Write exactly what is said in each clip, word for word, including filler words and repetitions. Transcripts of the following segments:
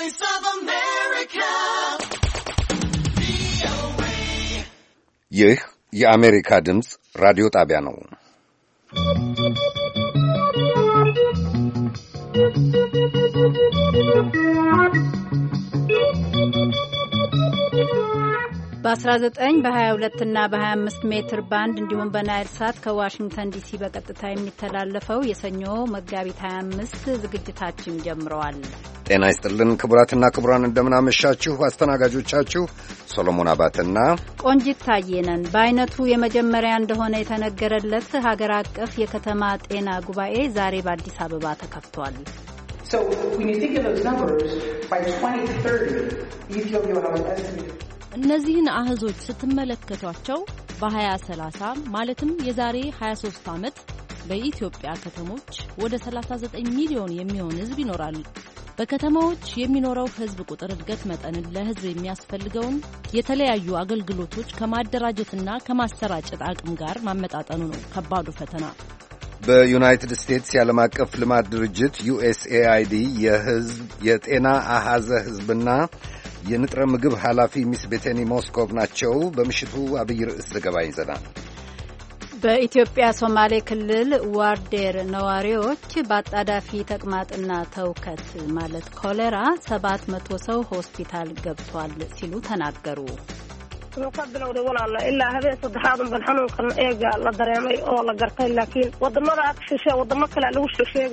Voice of America. ይህ የአሜሪካ ድምፅ ራዲዮ ጣቢያ ነው። በ19 በ22 እና በ25 ሜትር ባንድ እንዲሁም በናይል ሳት ከዋሽንግተን ዲሲ በቀጥታ የሚተላለፈው የሰኞ መጋቢት ሃያ አምስት ዝግጅታችን ጀምሯል። ጤና ይስጥልን ክቡራትና ክቡራን፣ እንደምናመሻችሁ። አስተናጋጆቻችሁ ሶሎሞን አባተና ቆንጂት ታየነን። በአይነቱ የመጀመሪያ እንደሆነ የተነገረለት ሀገር አቀፍ የከተማ ጤና ጉባኤ ዛሬ በአዲስ አበባ ተከፍቷል። So when you think of those numbers, by twenty thirty, Ethiopia will have an estimated እነዚህን አህዞች ስትመለከቷቸው በሃያ ሰላሳ ማለትም የዛሬ ሃያ ሶስት ዓመት በኢትዮጵያ ከተሞች ወደ ሰላሳ ዘጠኝ ሚሊዮን የሚሆን ሕዝብ ይኖራል። በከተማዎች የሚኖረው ሕዝብ ቁጥር እድገት መጠንን ለሕዝብ የሚያስፈልገውን የተለያዩ አገልግሎቶች ከማደራጀትና ከማሰራጨት አቅም ጋር ማመጣጠኑ ነው ከባዱ ፈተና። በዩናይትድ ስቴትስ የዓለም አቀፍ ልማት ድርጅት ዩ ኤስ ኤ አይ ዲ የሕዝብ የጤና አሃዘ ሕዝብና የንጥረ ምግብ ኃላፊ ሚስ ቤቴኒ ሞስኮቭ ናቸው። በምሽቱ አብይ ርዕስ ዘገባ ይዘናል። በኢትዮጵያ ሶማሌ ክልል ዋርዴር ነዋሪዎች በአጣዳፊ ተቅማጥና ተውከት ማለት ኮሌራ ሰባት መቶ ሰው ሆስፒታል ገብቷል ሲሉ ተናገሩ። وقبلوا ولا إلا هذا صدحات بالحنون كان إيجا لا دريمي أو لا قرتين لكن وضمنا أكشش وضمك لا لوش شيء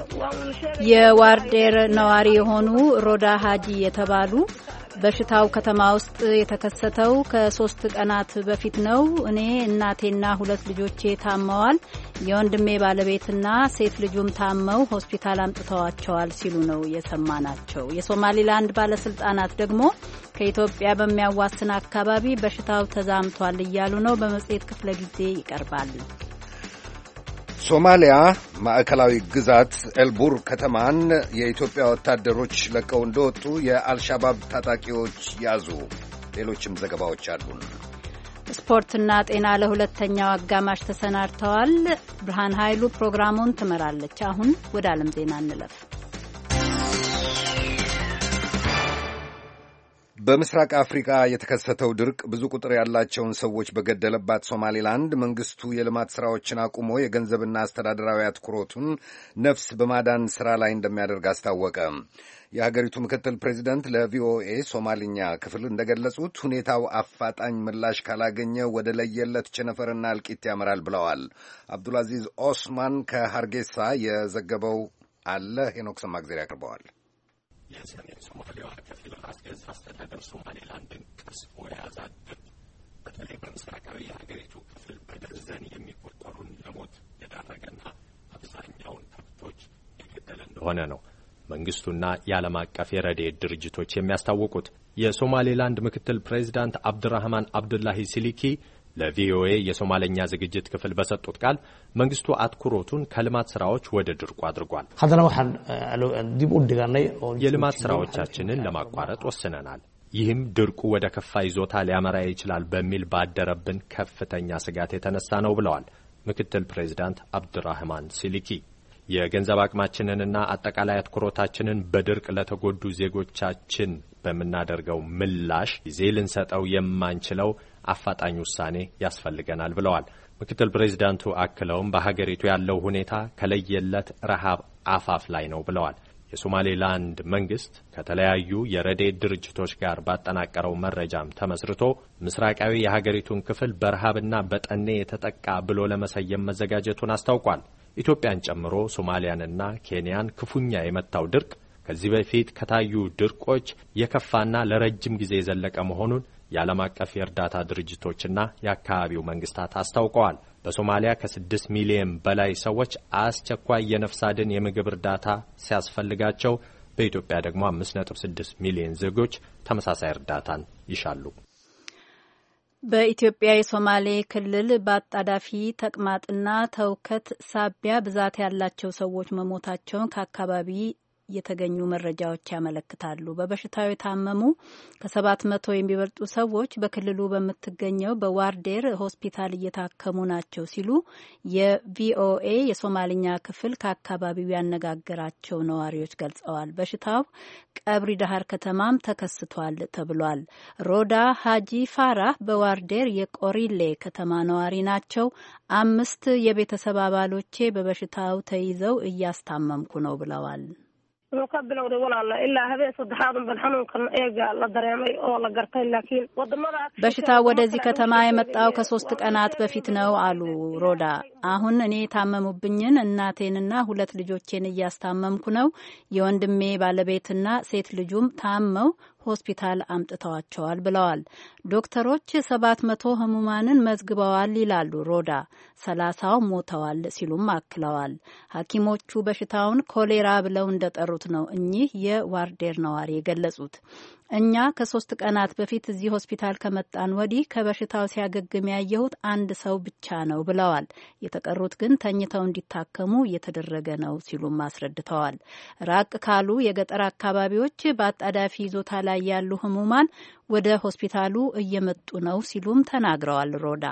የዋርዴር ነዋሪ የሆኑ ሮዳ ሀጂ የተባሉ በሽታው ከተማ ውስጥ የተከሰተው ከሶስት ቀናት በፊት ነው። እኔ እናቴና ሁለት ልጆቼ ታመዋል። የወንድሜ ባለቤትና ሴት ልጁም ታመው ሆስፒታል አምጥተዋቸዋል ሲሉ ነው የሰማናቸው። የሶማሊላንድ ባለስልጣናት ደግሞ ከኢትዮጵያ በሚያዋስን አካባቢ በሽታው ተዛምቷል እያሉ ነው። በመጽሔት ክፍለ ጊዜ ይቀርባል። ሶማሊያ ማዕከላዊ ግዛት ኤልቡር ከተማን የኢትዮጵያ ወታደሮች ለቀው እንደወጡ የአልሻባብ ታጣቂዎች ያዙ። ሌሎችም ዘገባዎች አሉን። ስፖርትና ጤና ለሁለተኛው አጋማሽ ተሰናድተዋል። ብርሃን ኃይሉ ፕሮግራሙን ትመራለች። አሁን ወደ ዓለም ዜና እንለፍ። በምስራቅ አፍሪካ የተከሰተው ድርቅ ብዙ ቁጥር ያላቸውን ሰዎች በገደለባት ሶማሌላንድ መንግስቱ የልማት ሥራዎችን አቁሞ የገንዘብና አስተዳደራዊ አትኩሮቱን ነፍስ በማዳን ሥራ ላይ እንደሚያደርግ አስታወቀ። የሀገሪቱ ምክትል ፕሬዚደንት ለቪኦኤ ሶማልኛ ክፍል እንደገለጹት ሁኔታው አፋጣኝ ምላሽ ካላገኘ ወደ ለየለት ቸነፈርና እልቂት ያመራል ብለዋል። አብዱልአዚዝ ኦስማን ከሃርጌሳ የዘገበው አለ። ሄኖክ ሰማግዜር ያቀርበዋል። የሰሜን ሶማሊያዋ ከፊል ራስ ገዝ አስተዳደር ሶማሌላንድን ቀስፎ የያዛት ድርቅ በተለይ በምስራቃዊ የሀገሪቱ ክፍል በደርዘን የሚቆጠሩን ለሞት የዳረገና አብዛኛውን ከብቶች የገደለ እንደሆነ ነው መንግስቱና የዓለም አቀፍ የረድኤት ድርጅቶች የሚያስታውቁት። የሶማሌላንድ ምክትል ፕሬዚዳንት አብድራህማን አብዱላሂ ሲሊኪ ለቪኦኤ የሶማለኛ ዝግጅት ክፍል በሰጡት ቃል መንግስቱ አትኩሮቱን ከልማት ስራዎች ወደ ድርቁ አድርጓል። የልማት ስራዎቻችንን ለማቋረጥ ወስነናል። ይህም ድርቁ ወደ ከፋ ይዞታ ሊያመራ ይችላል በሚል ባደረብን ከፍተኛ ስጋት የተነሳ ነው ብለዋል ምክትል ፕሬዚዳንት አብድራህማን ሲሊኪ። የገንዘብ አቅማችንንና አጠቃላይ አትኩሮታችንን በድርቅ ለተጎዱ ዜጎቻችን በመናደርገው ምላሽ ጊዜ ልንሰጠው የማንችለው አፋጣኝ ውሳኔ ያስፈልገናል ብለዋል። ምክትል ፕሬዚዳንቱ አክለውም በሀገሪቱ ያለው ሁኔታ ከለየለት ረሃብ አፋፍ ላይ ነው ብለዋል። የሶማሌላንድ መንግስት ከተለያዩ የረድኤት ድርጅቶች ጋር ባጠናቀረው መረጃም ተመስርቶ ምስራቃዊ የሀገሪቱን ክፍል በረሃብና በጠኔ የተጠቃ ብሎ ለመሰየም መዘጋጀቱን አስታውቋል። ኢትዮጵያን ጨምሮ ሶማሊያንና ኬንያን ክፉኛ የመታው ድርቅ ከዚህ በፊት ከታዩ ድርቆች የከፋና ለረጅም ጊዜ የዘለቀ መሆኑን የዓለም አቀፍ የእርዳታ ድርጅቶችና የአካባቢው መንግስታት አስታውቀዋል። በሶማሊያ ከስድስት ሚሊዮን በላይ ሰዎች አስቸኳይ የነፍስ አድን የምግብ እርዳታ ሲያስፈልጋቸው በኢትዮጵያ ደግሞ አምስት ነጥብ ስድስት ሚሊዮን ዜጎች ተመሳሳይ እርዳታን ይሻሉ። በኢትዮጵያ የሶማሌ ክልል በአጣዳፊ ተቅማጥና ተውከት ሳቢያ ብዛት ያላቸው ሰዎች መሞታቸውን ከአካባቢ የተገኙ መረጃዎች ያመለክታሉ። በበሽታው የታመሙ ከሰባት መቶ የሚበልጡ ሰዎች በክልሉ በምትገኘው በዋርዴር ሆስፒታል እየታከሙ ናቸው ሲሉ የቪኦኤ የሶማልኛ ክፍል ከአካባቢው ያነጋገራቸው ነዋሪዎች ገልጸዋል። በሽታው ቀብሪ ዳሃር ከተማም ተከስቷል ተብሏል። ሮዳ ሀጂ ፋራህ በዋርዴር የቆሪሌ ከተማ ነዋሪ ናቸው። አምስት የቤተሰብ አባሎቼ በበሽታው ተይዘው እያስታመምኩ ነው ብለዋል። وقبلوا ده ولا لا إلا هذا صدحات بالحنون كان إيجا لا دريمي أو لا قرتي لكن وضمنا በሽታው ወደዚህ ከተማ የመጣው ከሶስት ቀናት በፊት ነው አሉ ሮዳ። አሁን እኔ ታመሙብኝን እናቴንና ሁለት ልጆቼን እያስታመምኩ ነው። የወንድሜ ባለቤትና ሴት ልጁም ታመው ሆስፒታል አምጥተዋቸዋል ብለዋል። ዶክተሮች ሰባት መቶ ህሙማንን መዝግበዋል ይላሉ ሮዳ። ሰላሳው ሞተዋል ሲሉም አክለዋል። ሐኪሞቹ በሽታውን ኮሌራ ብለው እንደጠሩት ነው እኚህ የዋርዴር ነዋሪ የገለጹት። እኛ ከሶስት ቀናት በፊት እዚህ ሆስፒታል ከመጣን ወዲህ ከበሽታው ሲያገግም ያየሁት አንድ ሰው ብቻ ነው ብለዋል። የተቀሩት ግን ተኝተው እንዲታከሙ እየተደረገ ነው ሲሉም አስረድተዋል። ራቅ ካሉ የገጠር አካባቢዎች በአጣዳፊ ይዞታ ላይ ያሉ ህሙማን ወደ ሆስፒታሉ እየመጡ ነው ሲሉም ተናግረዋል ሮዳ።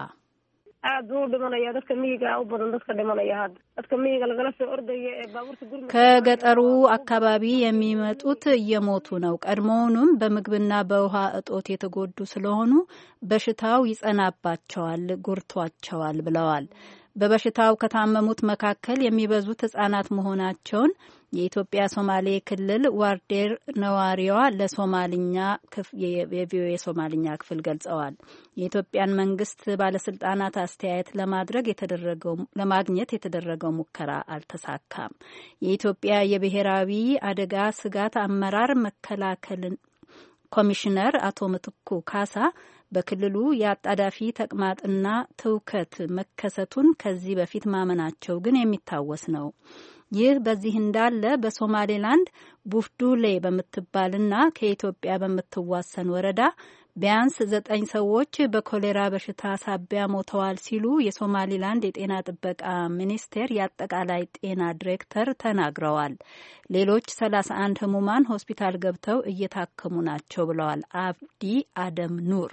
ከገጠሩ አካባቢ የሚመጡት እየሞቱ ነው። ቀድሞውንም በምግብና በውሃ እጦት የተጎዱ ስለሆኑ በሽታው ይጸናባቸዋል፣ ጉርቷቸዋል ብለዋል። በበሽታው ከታመሙት መካከል የሚበዙት ህጻናት መሆናቸውን የኢትዮጵያ ሶማሌ ክልል ዋርዴር ነዋሪዋ ለሶማልኛ የቪኦኤ ሶማልኛ ክፍል ገልጸዋል። የኢትዮጵያን መንግስት ባለስልጣናት አስተያየት ለማድረግ የተደረገው ለማግኘት የተደረገው ሙከራ አልተሳካም። የኢትዮጵያ የብሔራዊ አደጋ ስጋት አመራር መከላከል ኮሚሽነር አቶ ምትኩ ካሳ በክልሉ የአጣዳፊ ተቅማጥና ትውከት መከሰቱን ከዚህ በፊት ማመናቸው ግን የሚታወስ ነው። ይህ በዚህ እንዳለ በሶማሌላንድ ቡፍዱሌ በምትባልና ከኢትዮጵያ በምትዋሰን ወረዳ ቢያንስ ዘጠኝ ሰዎች በኮሌራ በሽታ ሳቢያ ሞተዋል ሲሉ የሶማሌላንድ የጤና ጥበቃ ሚኒስቴር የአጠቃላይ ጤና ዲሬክተር ተናግረዋል። ሌሎች ሰላሳ አንድ ህሙማን ሆስፒታል ገብተው እየታከሙ ናቸው ብለዋል አብዲ አደም ኑር።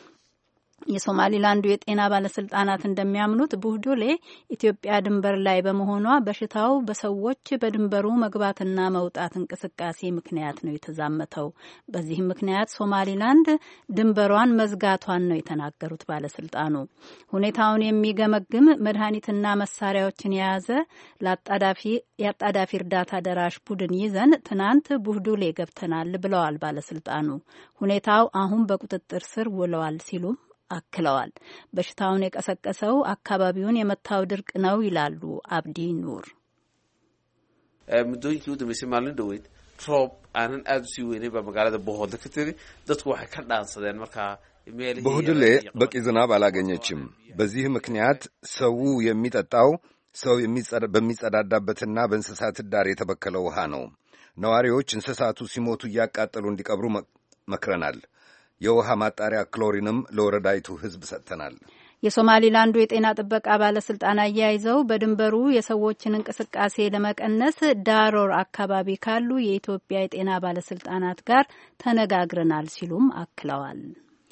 የሶማሊላንዱ የጤና ባለስልጣናት እንደሚያምኑት ቡህዱሌ ኢትዮጵያ ድንበር ላይ በመሆኗ በሽታው በሰዎች በድንበሩ መግባትና መውጣት እንቅስቃሴ ምክንያት ነው የተዛመተው። በዚህም ምክንያት ሶማሊላንድ ድንበሯን መዝጋቷን ነው የተናገሩት ባለስልጣኑ። ሁኔታውን የሚገመግም መድኃኒትና መሳሪያዎችን የያዘ ለአጣዳፊ የአጣዳፊ እርዳታ ደራሽ ቡድን ይዘን ትናንት ቡህዱሌ ገብተናል ብለዋል ባለስልጣኑ። ሁኔታው አሁን በቁጥጥር ስር ውለዋል ሲሉም አክለዋል። በሽታውን የቀሰቀሰው አካባቢውን የመታው ድርቅ ነው ይላሉ አብዲ ኑር። ሙዶይንኪ ወደመሰ ማልን ደውት ሮብ aanan aad u sii weynay baa magaalada bohoodle ka tiri dadku waxay ka dhaansadeen markaa ቦሆድሌ በቂ ዝናብ አላገኘችም። በዚህ ምክንያት ሰው የሚጠጣው ሰው በሚጸዳዳበትና በእንስሳት ዳር የተበከለ ውሃ ነው። ነዋሪዎች እንስሳቱ ሲሞቱ እያቃጠሉ እንዲቀብሩ መክረናል። የውሃ ማጣሪያ ክሎሪንም ለወረዳይቱ ህዝብ ሰጥተናል። የሶማሊላንዱ የጤና ጥበቃ ባለስልጣን አያይዘው በድንበሩ የሰዎችን እንቅስቃሴ ለመቀነስ ዳሮር አካባቢ ካሉ የኢትዮጵያ የጤና ባለስልጣናት ጋር ተነጋግረናል ሲሉም አክለዋል።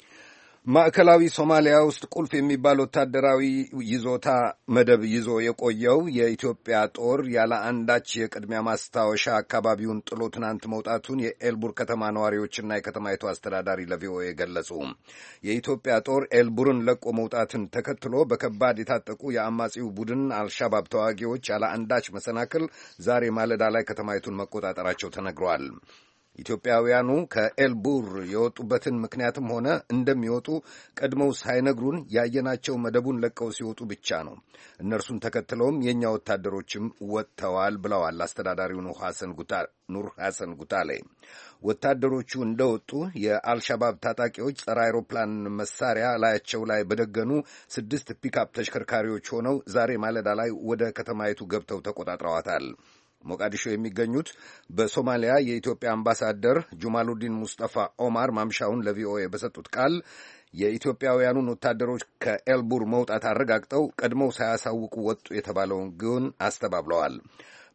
ማዕከላዊ ሶማሊያ ውስጥ ቁልፍ የሚባል ወታደራዊ ይዞታ መደብ ይዞ የቆየው የኢትዮጵያ ጦር ያለ አንዳች የቅድሚያ ማስታወሻ አካባቢውን ጥሎ ትናንት መውጣቱን የኤልቡር ከተማ ነዋሪዎችና የከተማይቱ አስተዳዳሪ ለቪኦኤ ገለጹ። የኢትዮጵያ ጦር ኤልቡርን ለቆ መውጣትን ተከትሎ በከባድ የታጠቁ የአማጺው ቡድን አልሻባብ ተዋጊዎች ያለ አንዳች መሰናክል ዛሬ ማለዳ ላይ ከተማይቱን መቆጣጠራቸው ተነግሯል። ኢትዮጵያውያኑ ከኤልቡር የወጡበትን ምክንያትም ሆነ እንደሚወጡ ቀድመው ሳይነግሩን ያየናቸው መደቡን ለቀው ሲወጡ ብቻ ነው። እነርሱን ተከትለውም የእኛ ወታደሮችም ወጥተዋል ብለዋል አስተዳዳሪው ኑር ሐሰን ጉታሌ። ወታደሮቹ እንደወጡ የአልሻባብ ታጣቂዎች ጸረ አይሮፕላን መሳሪያ ላያቸው ላይ በደገኑ ስድስት ፒክአፕ ተሽከርካሪዎች ሆነው ዛሬ ማለዳ ላይ ወደ ከተማይቱ ገብተው ተቆጣጥረዋታል። ሞቃዲሾ የሚገኙት በሶማሊያ የኢትዮጵያ አምባሳደር ጁማሉዲን ሙስጠፋ ኦማር ማምሻውን ለቪኦኤ በሰጡት ቃል የኢትዮጵያውያኑን ወታደሮች ከኤልቡር መውጣት አረጋግጠው ቀድመው ሳያሳውቁ ወጡ የተባለውን ግን አስተባብለዋል።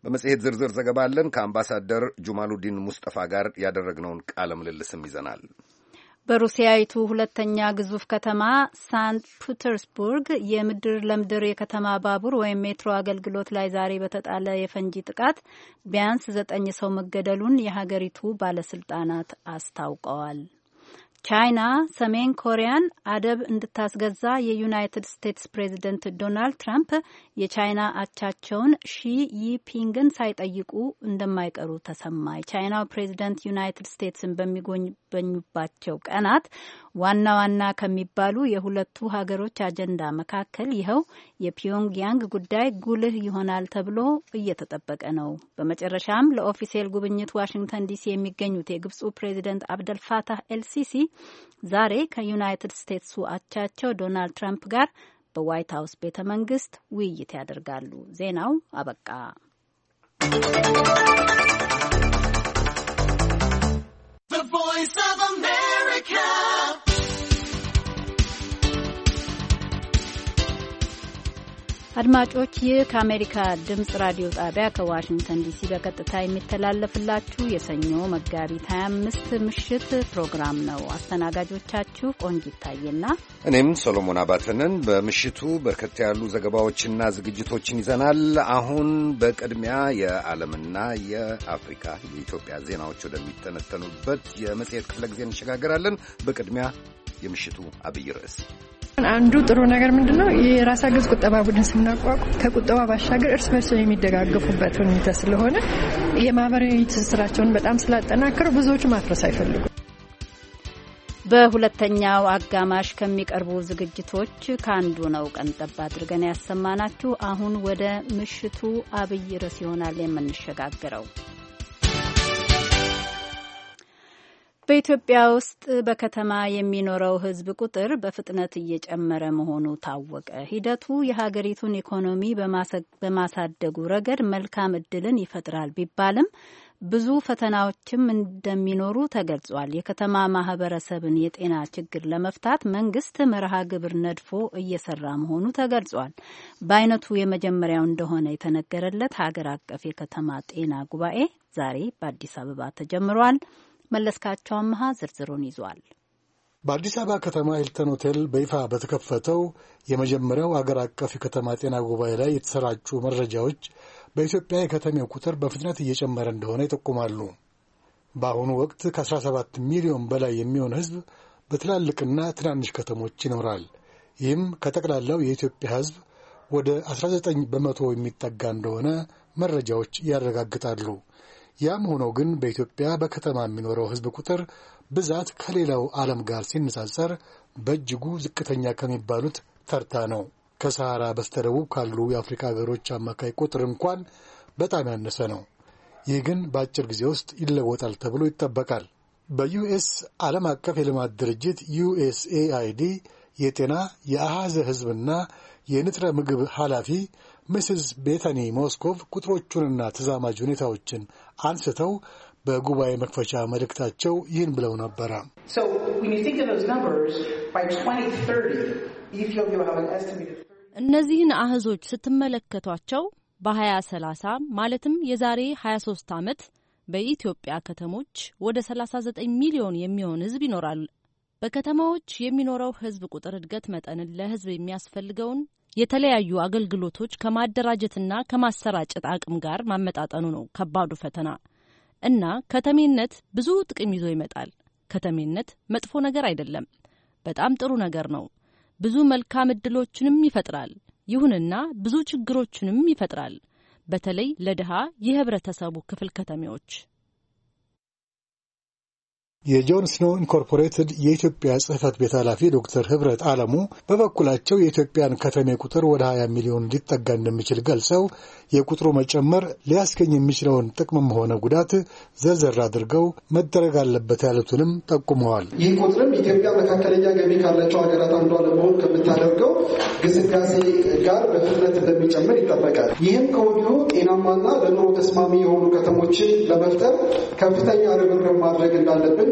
በመጽሔት ዝርዝር ዘገባ አለን። ከአምባሳደር ጁማሉዲን ሙስጠፋ ጋር ያደረግነውን ቃለ ምልልስም ይዘናል። በሩሲያዊቱ ሁለተኛ ግዙፍ ከተማ ሳንት ፒተርስቡርግ የምድር ለምድር የከተማ ባቡር ወይም ሜትሮ አገልግሎት ላይ ዛሬ በተጣለ የፈንጂ ጥቃት ቢያንስ ዘጠኝ ሰው መገደሉን የሀገሪቱ ባለስልጣናት አስታውቀዋል። ቻይና ሰሜን ኮሪያን አደብ እንድታስገዛ የዩናይትድ ስቴትስ ፕሬዚደንት ዶናልድ ትራምፕ የቻይና አቻቸውን ሺ ጂንፒንግን ሳይጠይቁ እንደማይቀሩ ተሰማ። የቻይናው ፕሬዚደንት ዩናይትድ ስቴትስን በሚጎበኙባቸው ቀናት ዋና ዋና ከሚባሉ የሁለቱ ሀገሮች አጀንዳ መካከል ይኸው የፒዮንግያንግ ጉዳይ ጉልህ ይሆናል ተብሎ እየተጠበቀ ነው። በመጨረሻም ለኦፊሴል ጉብኝት ዋሽንግተን ዲሲ የሚገኙት የግብፁ ፕሬዚደንት አብደልፋታህ ኤልሲሲ ዛሬ ከዩናይትድ ስቴትሱ አቻቸው ዶናልድ ትራምፕ ጋር በዋይት ሀውስ ቤተ መንግስት ውይይት ያደርጋሉ። ዜናው አበቃ። The Voice of America. አድማጮች ይህ ከአሜሪካ ድምጽ ራዲዮ ጣቢያ ከዋሽንግተን ዲሲ በቀጥታ የሚተላለፍላችሁ የሰኞ መጋቢት ሀያ አምስት ምሽት ፕሮግራም ነው። አስተናጋጆቻችሁ ቆንጂት ታዬና እኔም ሶሎሞን አባተንን። በምሽቱ በርከት ያሉ ዘገባዎችና ዝግጅቶችን ይዘናል። አሁን በቅድሚያ የዓለምና የአፍሪካ የኢትዮጵያ ዜናዎች ወደሚተነተኑበት የመጽሔት ክፍለ ጊዜ እንሸጋገራለን። በቅድሚያ የምሽቱ አብይ ርዕስ አንዱ ጥሩ ነገር ምንድነው? የራስ አገዝ ቁጠባ ቡድን ስናቋቁም ከቁጠባ ባሻገር እርስ በርስ የሚደጋገፉበት ሁኔታ ስለሆነ የማህበራዊ ትስስራቸውን በጣም ስላጠናከሩ ብዙዎቹ ማፍረስ አይፈልጉም። በሁለተኛው አጋማሽ ከሚቀርቡ ዝግጅቶች ከአንዱ ነው ቀንጠብ አድርገን ያሰማናችሁ። አሁን ወደ ምሽቱ አብይ ርዕስ ይሆናል የምንሸጋገረው። በኢትዮጵያ ውስጥ በከተማ የሚኖረው ሕዝብ ቁጥር በፍጥነት እየጨመረ መሆኑ ታወቀ። ሂደቱ የሀገሪቱን ኢኮኖሚ በማሳደጉ ረገድ መልካም እድልን ይፈጥራል ቢባልም ብዙ ፈተናዎችም እንደሚኖሩ ተገልጿል። የከተማ ማህበረሰብን የጤና ችግር ለመፍታት መንግስት መርሃ ግብር ነድፎ እየሰራ መሆኑ ተገልጿል። በአይነቱ የመጀመሪያው እንደሆነ የተነገረለት ሀገር አቀፍ የከተማ ጤና ጉባኤ ዛሬ በአዲስ አበባ ተጀምሯል። መለስካቸው አመሃ ዝርዝሩን ይዟል። በአዲስ አበባ ከተማ ሂልተን ሆቴል በይፋ በተከፈተው የመጀመሪያው አገር አቀፍ የከተማ ጤና ጉባኤ ላይ የተሰራጩ መረጃዎች በኢትዮጵያ የከተሜው ቁጥር በፍጥነት እየጨመረ እንደሆነ ይጠቁማሉ። በአሁኑ ወቅት ከአስራ ሰባት ሚሊዮን በላይ የሚሆን ሕዝብ በትላልቅና ትናንሽ ከተሞች ይኖራል። ይህም ከጠቅላላው የኢትዮጵያ ሕዝብ ወደ አስራ ዘጠኝ በመቶ የሚጠጋ እንደሆነ መረጃዎች ያረጋግጣሉ። ያም ሆኖ ግን በኢትዮጵያ በከተማ የሚኖረው ሕዝብ ቁጥር ብዛት ከሌላው ዓለም ጋር ሲነጻጸር በእጅጉ ዝቅተኛ ከሚባሉት ተርታ ነው። ከሰሃራ በስተደቡብ ካሉ የአፍሪካ ሀገሮች አማካይ ቁጥር እንኳን በጣም ያነሰ ነው። ይህ ግን በአጭር ጊዜ ውስጥ ይለወጣል ተብሎ ይጠበቃል። በዩኤስ ዓለም አቀፍ የልማት ድርጅት ዩኤስኤአይዲ የጤና የአሃዘ ሕዝብና የንጥረ ምግብ ኃላፊ ሚስስ ቤታኒ ሞስኮቭ ቁጥሮቹንና ተዛማጅ ሁኔታዎችን አንስተው በጉባኤ መክፈቻ መልእክታቸው ይህን ብለው ነበረ። እነዚህን አህዞች ስትመለከቷቸው በሀያ ሰላሳ ማለትም የዛሬ ሀያ ሶስት ዓመት በኢትዮጵያ ከተሞች ወደ ሰላሳ ዘጠኝ ሚሊዮን የሚሆን ሕዝብ ይኖራል። በከተማዎች የሚኖረው ሕዝብ ቁጥር እድገት መጠንን ለሕዝብ የሚያስፈልገውን የተለያዩ አገልግሎቶች ከማደራጀትና ከማሰራጨት አቅም ጋር ማመጣጠኑ ነው ከባዱ ፈተና። እና ከተሜነት ብዙ ጥቅም ይዞ ይመጣል። ከተሜነት መጥፎ ነገር አይደለም፣ በጣም ጥሩ ነገር ነው። ብዙ መልካም እድሎችንም ይፈጥራል። ይሁንና ብዙ ችግሮችንም ይፈጥራል፣ በተለይ ለድሃ የህብረተሰቡ ክፍል ከተሜዎች። የጆን ስኖ ኢንኮርፖሬትድ የኢትዮጵያ ጽህፈት ቤት ኃላፊ ዶክተር ህብረት አለሙ በበኩላቸው የኢትዮጵያን ከተሜ ቁጥር ወደ ሀያ ሚሊዮን ሊጠጋ እንደሚችል ገልጸው የቁጥሩ መጨመር ሊያስገኝ የሚችለውን ጥቅምም ሆነ ጉዳት ዘርዘር አድርገው መደረግ አለበት ያሉትንም ጠቁመዋል። ይህ ቁጥርም ኢትዮጵያ መካከለኛ ገቢ ካላቸው ሀገራት አንዷ ለመሆን ከምታደርገው ግስጋሴ ጋር በፍጥነት እንደሚጨምር ይጠበቃል። ይህም ከወዲሁ ጤናማና ለኑሮ ተስማሚ የሆኑ ከተሞችን ለመፍጠር ከፍተኛ ርብርብ ማድረግ እንዳለብን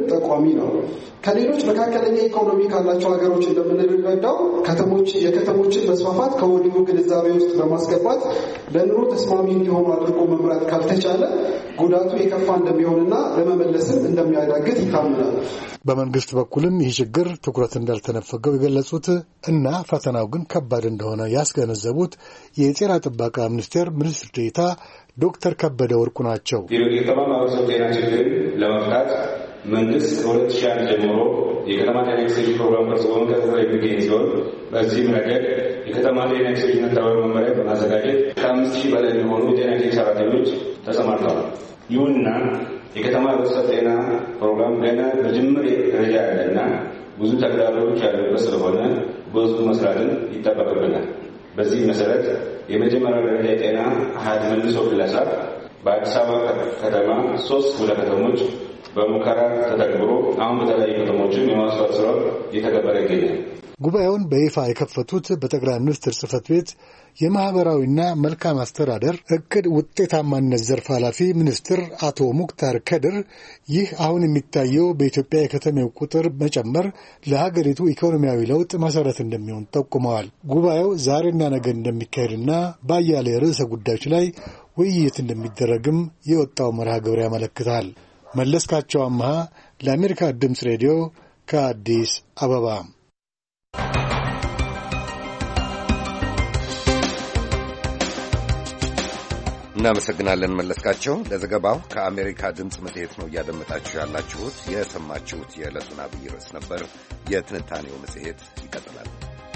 ጠቋሚ ነው። ከሌሎች መካከለኛ ኢኮኖሚ ካላቸው ሀገሮች እንደምንረዳው ከተሞች የከተሞችን መስፋፋት ከወዲሁ ግንዛቤ ውስጥ በማስገባት ለኑሮ ተስማሚ እንዲሆኑ አድርጎ መምራት ካልተቻለ ጉዳቱ የከፋ እንደሚሆንና ለመመለስም እንደሚያዳግት ይታመናል። በመንግስት በኩልም ይህ ችግር ትኩረት እንዳልተነፈገው የገለጹት እና ፈተናው ግን ከባድ እንደሆነ ያስገነዘቡት የጤና ጥበቃ ሚኒስቴር ሚኒስትር ዴኤታ ዶክተር ከበደ ወርቁ ናቸው። የከተማ ማህበረሰብ ጤና ችግር ለመፍታት መንግስት ከሁለት ሺህ አንድ ጀምሮ የከተማ ጤና ኤክስቴንሽን ፕሮግራም ቀርጾ በመከታተል የሚገኝ ሲሆን በዚህም ረገድ የከተማ ጤና ኤክስቴንሽን ተግባራዊ መመሪያ በማዘጋጀት ከአምስት ሺህ በላይ የሚሆኑ የጤና ኤክስቴንሽን ሰራተኞች ተሰማርተዋል። ይሁንና የከተማ ህብረተሰብ ጤና ፕሮግራም ገና በጅምር ደረጃ ያለና ብዙ ተግዳሮቶች ያሉበት ስለሆነ በህዝቡ መስራትን ይጠበቅብናል። በዚህ መሰረት የመጀመሪያ ደረጃ የጤና አሃድ መልሶ ግለሳ በአዲስ አበባ ከተማ ሶስት ክፍለ ከተሞች በሙከራ ተተግብሮ አሁን በተለያዩ ከተሞችም የማስፋት ስራ እየተገበረ ይገኛል። ጉባኤውን በይፋ የከፈቱት በጠቅላይ ሚኒስትር ጽህፈት ቤት የማህበራዊና መልካም አስተዳደር እቅድ ውጤታማነት ዘርፍ ኃላፊ ሚኒስትር አቶ ሙክታር ከድር ይህ አሁን የሚታየው በኢትዮጵያ የከተሜው ቁጥር መጨመር ለሀገሪቱ ኢኮኖሚያዊ ለውጥ መሰረት እንደሚሆን ጠቁመዋል። ጉባኤው ዛሬና ነገ እንደሚካሄድና በአያሌ ርዕሰ ጉዳዮች ላይ ውይይት እንደሚደረግም የወጣው መርሃ ግብር ያመለክታል። መለስካቸው አምሃ ለአሜሪካ ድምፅ ሬዲዮ ከአዲስ አበባ። እናመሰግናለን መለስካቸው ለዘገባው። ከአሜሪካ ድምፅ መጽሔት ነው እያደመጣችሁ ያላችሁት። የሰማችሁት የዕለቱን አብይ ርዕስ ነበር። የትንታኔው መጽሔት ይቀጥላል።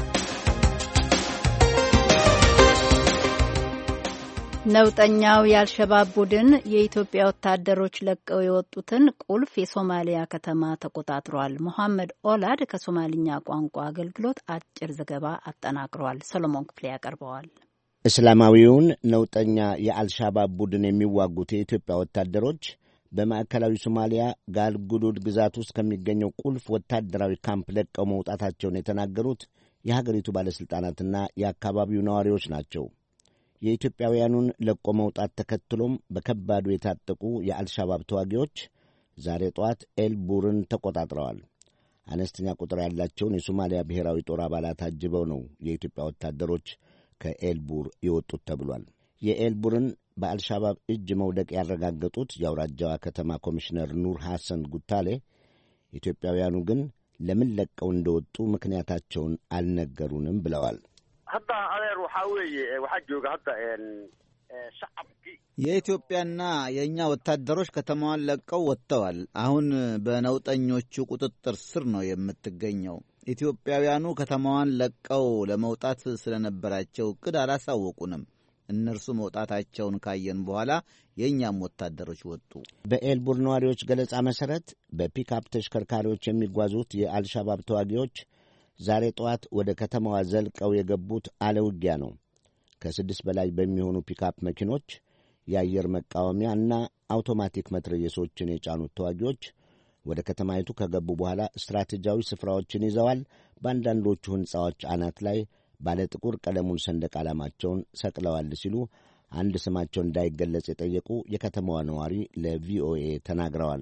ነውጠኛው የአልሸባብ ቡድን የኢትዮጵያ ወታደሮች ለቀው የወጡትን ቁልፍ የሶማሊያ ከተማ ተቆጣጥሯል። መሐመድ ኦላድ ከሶማሊኛ ቋንቋ አገልግሎት አጭር ዘገባ አጠናቅሯል። ሰሎሞን ክፍሌ ያቀርበዋል። እስላማዊውን ነውጠኛ የአልሻባብ ቡድን የሚዋጉት የኢትዮጵያ ወታደሮች በማዕከላዊ ሶማሊያ ጋልጉዱድ ግዛት ውስጥ ከሚገኘው ቁልፍ ወታደራዊ ካምፕ ለቀው መውጣታቸውን የተናገሩት የሀገሪቱ ባለሥልጣናትና የአካባቢው ነዋሪዎች ናቸው። የኢትዮጵያውያኑን ለቆ መውጣት ተከትሎም በከባዱ የታጠቁ የአልሻባብ ተዋጊዎች ዛሬ ጠዋት ኤልቡርን ተቆጣጥረዋል። አነስተኛ ቁጥር ያላቸውን የሶማሊያ ብሔራዊ ጦር አባላት አጅበው ነው የኢትዮጵያ ወታደሮች ከኤልቡር የወጡት ተብሏል። የኤልቡርን በአልሻባብ እጅ መውደቅ ያረጋገጡት የአውራጃዋ ከተማ ኮሚሽነር ኑር ሐሰን ጉታሌ ኢትዮጵያውያኑ ግን ለምን ለቀው እንደወጡ ምክንያታቸውን አልነገሩንም ብለዋል። hadda adeer waxa weeye waxa jooga hadda een shacabki የኢትዮጵያና የኛ ወታደሮች ከተማዋን ለቀው ወጥተዋል። አሁን በነውጠኞቹ ቁጥጥር ስር ነው የምትገኘው። ኢትዮጵያውያኑ ከተማዋን ለቀው ለመውጣት ስለነበራቸው እቅድ አላሳወቁንም። እነርሱ መውጣታቸውን ካየን በኋላ የኛም ወታደሮች ወጡ። በኤልቡር ነዋሪዎች ገለጻ መሰረት በፒክአፕ ተሽከርካሪዎች የሚጓዙት የአልሻባብ ተዋጊዎች ዛሬ ጠዋት ወደ ከተማዋ ዘልቀው የገቡት አለውጊያ ነው። ከስድስት በላይ በሚሆኑ ፒክአፕ መኪኖች የአየር መቃወሚያ እና አውቶማቲክ መትረየሶችን የጫኑት ተዋጊዎች ወደ ከተማይቱ ከገቡ በኋላ ስትራቴጂያዊ ስፍራዎችን ይዘዋል። በአንዳንዶቹ ሕንፃዎች አናት ላይ ባለ ጥቁር ቀለሙን ሰንደቅ ዓላማቸውን ሰቅለዋል ሲሉ አንድ ስማቸው እንዳይገለጽ የጠየቁ የከተማዋ ነዋሪ ለቪኦኤ ተናግረዋል።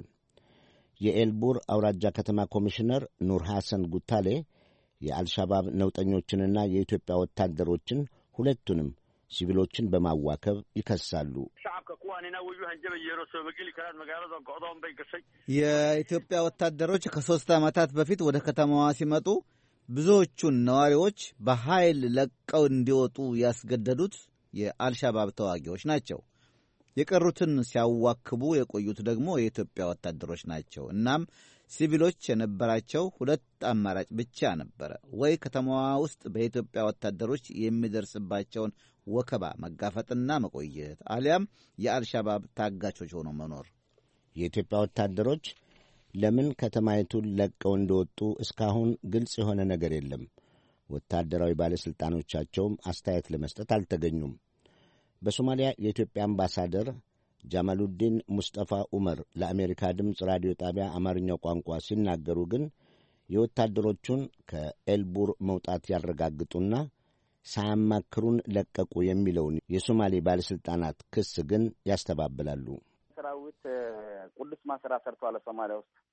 የኤልቡር አውራጃ ከተማ ኮሚሽነር ኑር ሐሰን ጉታሌ የአልሻባብ ነውጠኞችንና የኢትዮጵያ ወታደሮችን ሁለቱንም ሲቪሎችን በማዋከብ ይከሳሉ። የኢትዮጵያ ወታደሮች ከሦስት ዓመታት በፊት ወደ ከተማዋ ሲመጡ ብዙዎቹን ነዋሪዎች በኃይል ለቀው እንዲወጡ ያስገደዱት የአልሻባብ ተዋጊዎች ናቸው። የቀሩትን ሲያዋክቡ የቆዩት ደግሞ የኢትዮጵያ ወታደሮች ናቸው። እናም ሲቪሎች የነበራቸው ሁለት አማራጭ ብቻ ነበረ። ወይ ከተማዋ ውስጥ በኢትዮጵያ ወታደሮች የሚደርስባቸውን ወከባ መጋፈጥና መቆየት፣ አሊያም የአልሻባብ ታጋቾች ሆኖ መኖር። የኢትዮጵያ ወታደሮች ለምን ከተማይቱን ለቀው እንደወጡ እስካሁን ግልጽ የሆነ ነገር የለም። ወታደራዊ ባለሥልጣኖቻቸውም አስተያየት ለመስጠት አልተገኙም። በሶማሊያ የኢትዮጵያ አምባሳደር ጃማሉዲን ሙስጠፋ ዑመር ለአሜሪካ ድምፅ ራዲዮ ጣቢያ አማርኛው ቋንቋ ሲናገሩ ግን የወታደሮቹን ከኤልቡር መውጣት ያረጋግጡና ሳያማክሩን ለቀቁ የሚለውን የሶማሌ ባለሥልጣናት ክስ ግን ያስተባብላሉ። ሰራዊት ቅዱስ ማስራ ሰርቷል ሶማሊያ ውስጥ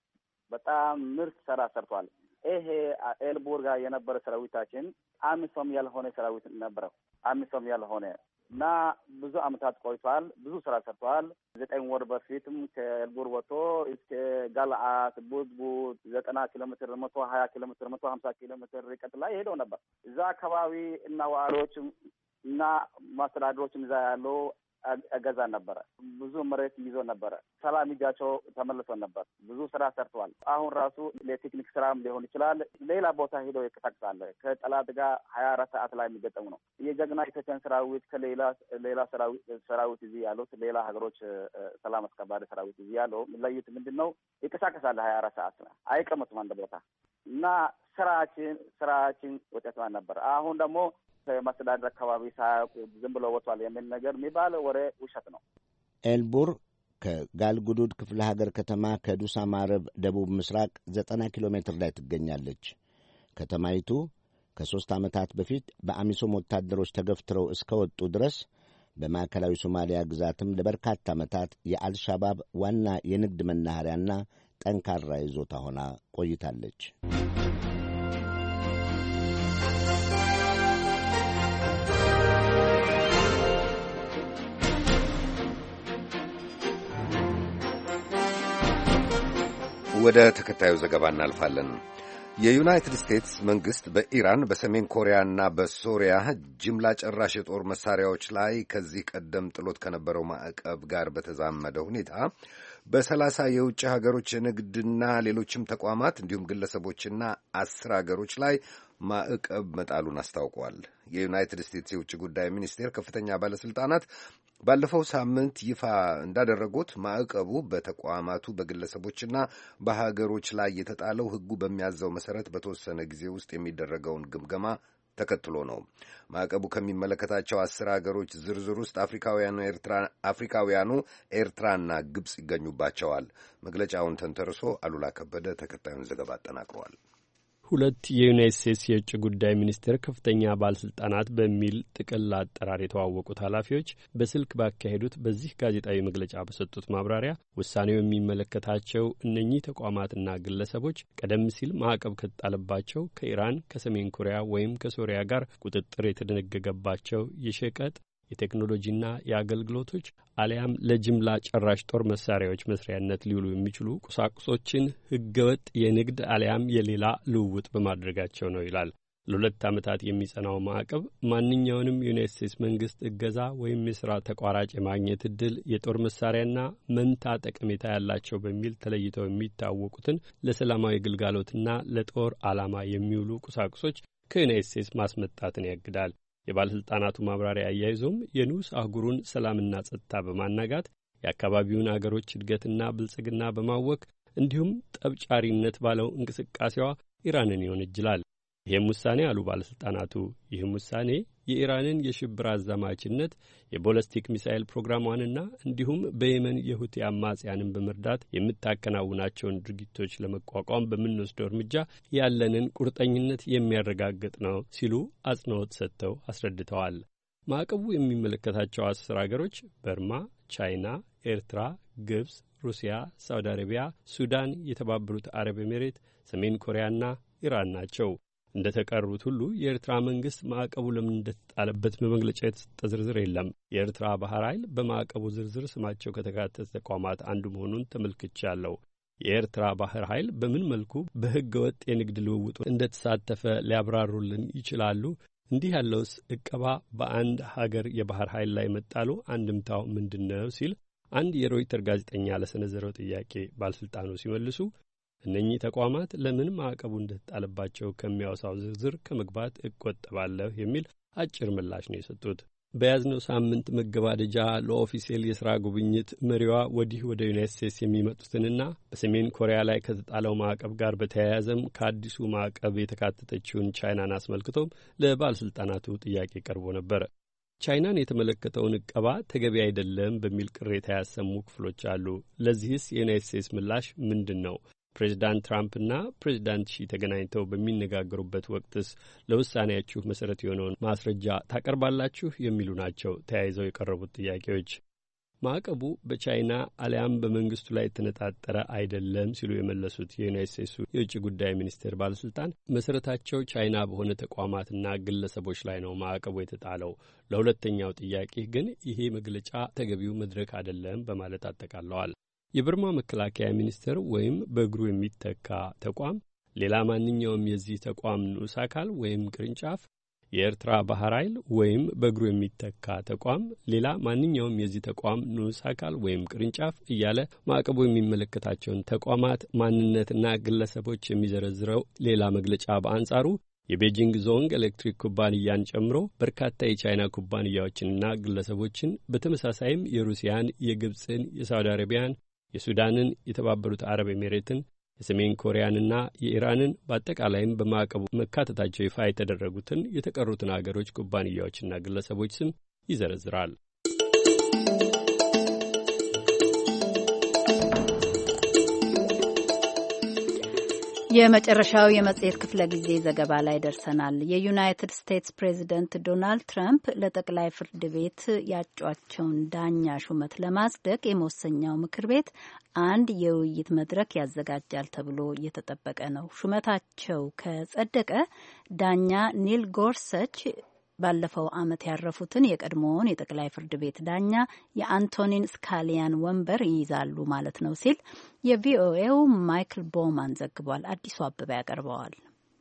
በጣም ምርጥ ስራ ሰርቷል። ይሄ ኤልቡር ጋር የነበረ ሰራዊታችን አሚሶም ያልሆነ ሰራዊት ነበረው። አሚሶም ያልሆነ እና ብዙ አመታት ቆይቷል። ብዙ ስራ ሰርቷል። ዘጠኝ ወር በፊትም ከኤልቡር ወጥቶ እስከ ጋልዓት ቡዝቡዝ ዘጠና ኪሎ ሜትር መቶ ሀያ ኪሎ ሜትር መቶ ሀምሳ ኪሎ ሜትር ርቀት ላይ ሄደው ነበር። እዛ አካባቢ እና ዋሪዎች እና ማስተዳደሮችም እዛ ያለው እገዛ ነበረ። ብዙ መሬት ይዞ ነበረ። ሰላም እጃቸው ተመልሶ ነበር። ብዙ ስራ ሰርተዋል። አሁን ራሱ ለቴክኒክ ስራም ሊሆን ይችላል ሌላ ቦታ ሄዶ ይከታተላል። ከጠላት ጋር ሀያ አራት ሰዓት ላይ የሚገጠሙ ነው። የጀግና ኢትዮጵያን ሰራዊት ከሌላ ሌላ ሰራዊት ሰራዊት እዚህ ያሉት ሌላ ሀገሮች ሰላም አስከባሪ ሰራዊት እዚህ ያለው ለዩት ምንድነው ይንቀሳቀሳል ሀያ አራት ሰዓት አይቀመጡም አንድ ቦታ እና ስራችን ስራችን ውጤታማ ነበር። አሁን ደግሞ ማስተዳደር አካባቢ ሳያውቁ ዝም ብሎ ወጥቷል የሚል ነገር የሚባለው ወሬ ውሸት ነው። ኤልቡር ከጋልጉዱድ ክፍለ ሀገር ከተማ ከዱሳ ማረብ ደቡብ ምስራቅ ዘጠና ኪሎ ሜትር ላይ ትገኛለች። ከተማይቱ ከሦስት ዓመታት በፊት በአሚሶም ወታደሮች ተገፍትረው እስከ ወጡ ድረስ በማዕከላዊ ሶማሊያ ግዛትም ለበርካታ ዓመታት የአልሻባብ ዋና የንግድ መናኸሪያና ጠንካራ ይዞታ ሆና ቆይታለች። ወደ ተከታዩ ዘገባ እናልፋለን። የዩናይትድ ስቴትስ መንግሥት በኢራን በሰሜን ኮሪያና በሶሪያ ጅምላ ጨራሽ የጦር መሳሪያዎች ላይ ከዚህ ቀደም ጥሎት ከነበረው ማዕቀብ ጋር በተዛመደ ሁኔታ በሰላሳ የውጭ ሀገሮች የንግድና ሌሎችም ተቋማት እንዲሁም ግለሰቦችና አስር ሀገሮች ላይ ማዕቀብ መጣሉን አስታውቋል። የዩናይትድ ስቴትስ የውጭ ጉዳይ ሚኒስቴር ከፍተኛ ባለሥልጣናት ባለፈው ሳምንት ይፋ እንዳደረጉት ማዕቀቡ በተቋማቱ በግለሰቦችና በሀገሮች ላይ የተጣለው ሕጉ በሚያዘው መሠረት በተወሰነ ጊዜ ውስጥ የሚደረገውን ግምገማ ተከትሎ ነው። ማዕቀቡ ከሚመለከታቸው አስር ሀገሮች ዝርዝር ውስጥ አፍሪካውያኑ ኤርትራ አፍሪካውያኑ ኤርትራና ግብጽ ይገኙባቸዋል። መግለጫውን ተንተርሶ አሉላ ከበደ ተከታዩን ዘገባ አጠናቅሯል። ሁለት የዩናይት ስቴትስ የውጭ ጉዳይ ሚኒስቴር ከፍተኛ ባለስልጣናት በሚል ጥቅል አጠራር የተዋወቁት ኃላፊዎች በስልክ ባካሄዱት በዚህ ጋዜጣዊ መግለጫ በሰጡት ማብራሪያ ውሳኔው የሚመለከታቸው እነኚህ ተቋማትና ግለሰቦች ቀደም ሲል ማዕቀብ ከተጣለባቸው ከኢራን፣ ከሰሜን ኮሪያ ወይም ከሶሪያ ጋር ቁጥጥር የተደነገገባቸው የሸቀጥ የቴክኖሎጂና የአገልግሎቶች አሊያም ለጅምላ ጨራሽ ጦር መሳሪያዎች መስሪያነት ሊውሉ የሚችሉ ቁሳቁሶችን ህገወጥ የንግድ አሊያም የሌላ ልውውጥ በማድረጋቸው ነው ይላል። ለሁለት ዓመታት የሚጸናው ማዕቀብ ማንኛውንም የዩናይትድ ስቴትስ መንግስት እገዛ ወይም የሥራ ተቋራጭ የማግኘት ዕድል የጦር መሳሪያና መንታ ጠቀሜታ ያላቸው በሚል ተለይተው የሚታወቁትን ለሰላማዊ ግልጋሎትና ለጦር ዓላማ የሚውሉ ቁሳቁሶች ከዩናይትድ ስቴትስ ማስመጣትን ያግዳል። የባለሥልጣናቱ ማብራሪያ አያይዞም የንዑስ አህጉሩን ሰላምና ጸጥታ በማናጋት የአካባቢውን አገሮች እድገትና ብልጽግና በማወክ እንዲሁም ጠብጫሪነት ባለው እንቅስቃሴዋ ኢራንን ይወነጅላል። ይህም ውሳኔ አሉ ባለሥልጣናቱ፣ ይህም ውሳኔ የኢራንን የሽብር አዛማችነት የቦለስቲክ ሚሳይል ፕሮግራሟንና እንዲሁም በየመን የሁቲ አማጽያንን በመርዳት የምታከናውናቸውን ድርጊቶች ለመቋቋም በምንወስደው እርምጃ ያለንን ቁርጠኝነት የሚያረጋግጥ ነው ሲሉ አጽንኦት ሰጥተው አስረድተዋል። ማዕቀቡ የሚመለከታቸው አስር አገሮች በርማ፣ ቻይና፣ ኤርትራ፣ ግብጽ፣ ሩሲያ፣ ሳውዲ አረቢያ፣ ሱዳን፣ የተባበሩት አረብ ኤሜሬት፣ ሰሜን ኮሪያና ኢራን ናቸው። እንደ ተቀሩት ሁሉ የኤርትራ መንግስት ማዕቀቡ ለምን እንደተጣለበት በመግለጫ የተሰጠ ዝርዝር የለም። የኤርትራ ባህር ኃይል በማዕቀቡ ዝርዝር ስማቸው ከተካተተ ተቋማት አንዱ መሆኑን ተመልክቻለሁ። የኤርትራ ባህር ኃይል በምን መልኩ በሕገ ወጥ የንግድ ልውውጡ እንደተሳተፈ ሊያብራሩልን ይችላሉ? እንዲህ ያለውስ ዕቀባ በአንድ ሀገር የባህር ኃይል ላይ መጣሉ አንድምታው ምንድን ነው? ሲል አንድ የሮይተር ጋዜጠኛ ለሰነዘረው ጥያቄ ባለሥልጣኑ ሲመልሱ እነኚህ ተቋማት ለምን ማዕቀቡ እንደተጣለባቸው ከሚያወሳው ዝርዝር ከመግባት እቆጠባለሁ የሚል አጭር ምላሽ ነው የሰጡት። በያዝነው ሳምንት መገባደጃ ለኦፊሴል የሥራ ጉብኝት መሪዋ ወዲህ ወደ ዩናይትድ ስቴትስ የሚመጡትንና በሰሜን ኮሪያ ላይ ከተጣለው ማዕቀብ ጋር በተያያዘም ከአዲሱ ማዕቀብ የተካተተችውን ቻይናን አስመልክቶም ለባለሥልጣናቱ ጥያቄ ቀርቦ ነበር። ቻይናን የተመለከተውን ዕቀባ ተገቢ አይደለም በሚል ቅሬታ ያሰሙ ክፍሎች አሉ። ለዚህስ የዩናይትድ ስቴትስ ምላሽ ምንድን ነው? ፕሬዚዳንት ትራምፕና ፕሬዚዳንት ሺ ተገናኝተው በሚነጋገሩበት ወቅትስ ለውሳኔያችሁ መሠረት የሆነውን ማስረጃ ታቀርባላችሁ? የሚሉ ናቸው ተያይዘው የቀረቡት ጥያቄዎች። ማዕቀቡ በቻይና አሊያም በመንግስቱ ላይ የተነጣጠረ አይደለም ሲሉ የመለሱት የዩናይት ስቴትሱ የውጭ ጉዳይ ሚኒስቴር ባለስልጣን መሰረታቸው ቻይና በሆነ ተቋማትና ግለሰቦች ላይ ነው ማዕቀቡ የተጣለው። ለሁለተኛው ጥያቄ ግን ይሄ መግለጫ ተገቢው መድረክ አይደለም በማለት አጠቃለዋል። የበርማ መከላከያ ሚኒስቴር ወይም በእግሩ የሚተካ ተቋም፣ ሌላ ማንኛውም የዚህ ተቋም ንዑስ አካል ወይም ቅርንጫፍ፣ የኤርትራ ባህር ኃይል ወይም በእግሩ የሚተካ ተቋም፣ ሌላ ማንኛውም የዚህ ተቋም ንዑስ አካል ወይም ቅርንጫፍ እያለ ማዕቀቡ የሚመለከታቸውን ተቋማት ማንነትና ግለሰቦች የሚዘረዝረው ሌላ መግለጫ በአንጻሩ የቤጂንግ ዞንግ ኤሌክትሪክ ኩባንያን ጨምሮ በርካታ የቻይና ኩባንያዎችንና ግለሰቦችን በተመሳሳይም የሩሲያን፣ የግብፅን፣ የሳውዲ አረቢያን፣ የሱዳንን፣ የተባበሩት አረብ ኤሚሬትን፣ የሰሜን ኮሪያንና የኢራንን በአጠቃላይም በማዕቀቡ መካተታቸው ይፋ የተደረጉትን የተቀሩትን አገሮች ኩባንያዎችና ግለሰቦች ስም ይዘረዝራል። የመጨረሻው የመጽሔት ክፍለ ጊዜ ዘገባ ላይ ደርሰናል። የዩናይትድ ስቴትስ ፕሬዚደንት ዶናልድ ትራምፕ ለጠቅላይ ፍርድ ቤት ያጯቸውን ዳኛ ሹመት ለማጽደቅ የመወሰኛው ምክር ቤት አንድ የውይይት መድረክ ያዘጋጃል ተብሎ እየተጠበቀ ነው። ሹመታቸው ከጸደቀ ዳኛ ኒል ጎርሰች ባለፈው ዓመት ያረፉትን የቀድሞውን የጠቅላይ ፍርድ ቤት ዳኛ የአንቶኒን ስካሊያን ወንበር ይይዛሉ ማለት ነው ሲል የቪኦኤው ማይክል ቦማን ዘግቧል። አዲሱ አበባ ያቀርበዋል።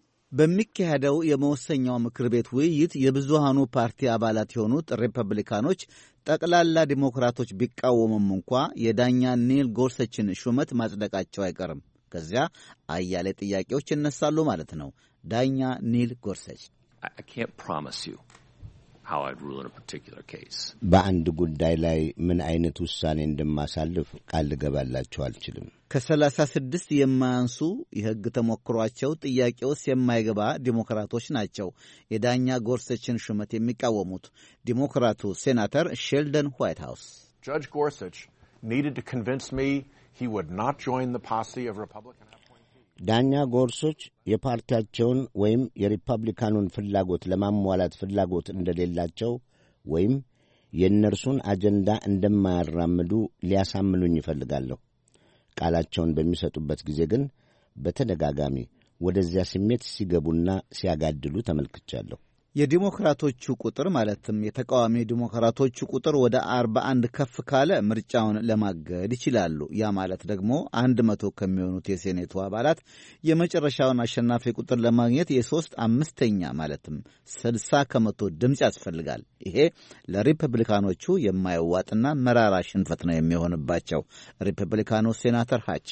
በሚካሄደው የመወሰኛው ምክር ቤት ውይይት የብዙሃኑ ፓርቲ አባላት የሆኑት ሪፐብሊካኖች ጠቅላላ ዲሞክራቶች ቢቃወሙም እንኳ የዳኛ ኒል ጎርሰችን ሹመት ማጽደቃቸው አይቀርም። ከዚያ አያሌ ጥያቄዎች ይነሳሉ ማለት ነው። ዳኛ ኒል ጎርሰች I can't promise you how I'd rule in a particular case. በአንድ ጉዳይ ላይ ምን አይነት ውሳኔ እንደማሳልፍ ቃል ልገባላችሁ አልችልም። ከሰላሳ ስድስት የማያንሱ የሕግ ተሞክሯቸው ጥያቄ ውስጥ የማይገባ ዲሞክራቶች ናቸው የዳኛ ጎርሰችን ሹመት የሚቃወሙት። ዲሞክራቱ ሴናተር ሼልደን ዋይት ሃውስ Judge Gorsuch needed to convince me he would not join the posse of Republican ዳኛ ጎርሶች የፓርቲያቸውን ወይም የሪፐብሊካኑን ፍላጎት ለማሟላት ፍላጎት እንደሌላቸው ወይም የእነርሱን አጀንዳ እንደማያራምዱ ሊያሳምኑኝ ይፈልጋለሁ። ቃላቸውን በሚሰጡበት ጊዜ ግን በተደጋጋሚ ወደዚያ ስሜት ሲገቡና ሲያጋድሉ ተመልክቻለሁ። የዲሞክራቶቹ ቁጥር ማለትም የተቃዋሚ ዲሞክራቶቹ ቁጥር ወደ አርባ አንድ ከፍ ካለ ምርጫውን ለማገድ ይችላሉ። ያ ማለት ደግሞ አንድ መቶ ከሚሆኑት የሴኔቱ አባላት የመጨረሻውን አሸናፊ ቁጥር ለማግኘት የሶስት አምስተኛ ማለትም ስልሳ ከመቶ ድምፅ ያስፈልጋል። ይሄ ለሪፐብሊካኖቹ የማይዋጥና መራራ ሽንፈት ነው የሚሆንባቸው። ሪፐብሊካኑ ሴናተር ሃች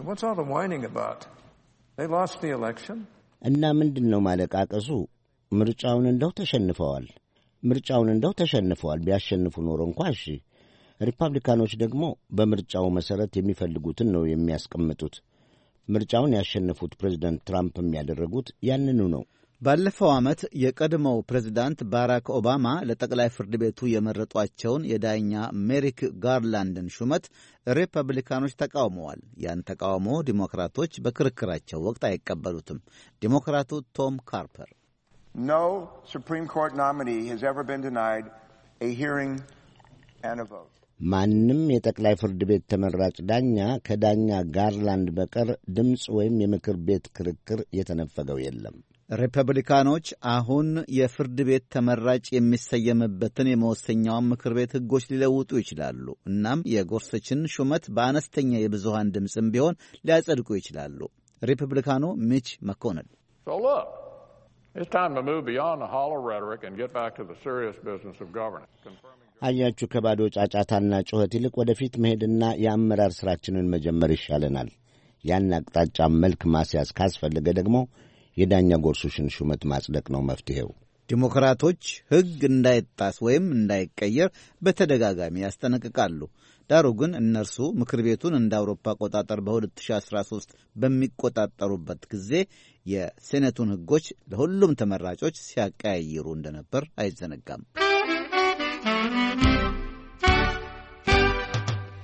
እና ምንድን ነው ማለቃቀሱ? ምርጫውን እንደው ተሸንፈዋል ምርጫውን እንደው ተሸንፈዋል ቢያሸንፉ ኖሮ እንኳ እሺ። ሪፐብሊካኖች ደግሞ በምርጫው መሰረት የሚፈልጉትን ነው የሚያስቀምጡት። ምርጫውን ያሸነፉት ፕሬዝዳንት ትራምፕ የሚያደረጉት ያንኑ ነው። ባለፈው ዓመት የቀድሞው ፕሬዝዳንት ባራክ ኦባማ ለጠቅላይ ፍርድ ቤቱ የመረጧቸውን የዳኛ ሜሪክ ጋርላንድን ሹመት ሪፐብሊካኖች ተቃውመዋል። ያን ተቃውሞ ዲሞክራቶች በክርክራቸው ወቅት አይቀበሉትም። ዲሞክራቱ ቶም ካርፐር No Supreme Court nominee has ever been denied a hearing and a vote. ማንም የጠቅላይ ፍርድ ቤት ተመራጭ ዳኛ ከዳኛ ጋርላንድ በቀር ድምፅ ወይም የምክር ቤት ክርክር የተነፈገው የለም። ሪፐብሊካኖች አሁን የፍርድ ቤት ተመራጭ የሚሰየምበትን የመወሰኛውን ምክር ቤት ሕጎች ሊለውጡ ይችላሉ። እናም የጎርሰችን ሹመት በአነስተኛ የብዙሃን ድምፅም ቢሆን ሊያጸድቁ ይችላሉ። ሪፐብሊካኑ ሚች መኮነል It's time to move beyond the hollow rhetoric and get back to the serious business of governance. አያችሁ፣ ከባዶ ጫጫታና ጩኸት ይልቅ ወደፊት መሄድና የአመራር ሥራችንን መጀመር ይሻለናል። ያን አቅጣጫ መልክ ማስያዝ ካስፈለገ ደግሞ የዳኛ ጎርሱሽን ሹመት ማጽደቅ ነው መፍትሄው። ዲሞክራቶች ሕግ እንዳይጣስ ወይም እንዳይቀየር በተደጋጋሚ ያስጠነቅቃሉ። ዳሩ ግን እነርሱ ምክር ቤቱን እንደ አውሮፓ አቆጣጠር በሁለት ሺህ አስራ ሦስት በሚቆጣጠሩበት ጊዜ የሴኔቱን ሕጎች ለሁሉም ተመራጮች ሲያቀያይሩ እንደነበር አይዘነጋም።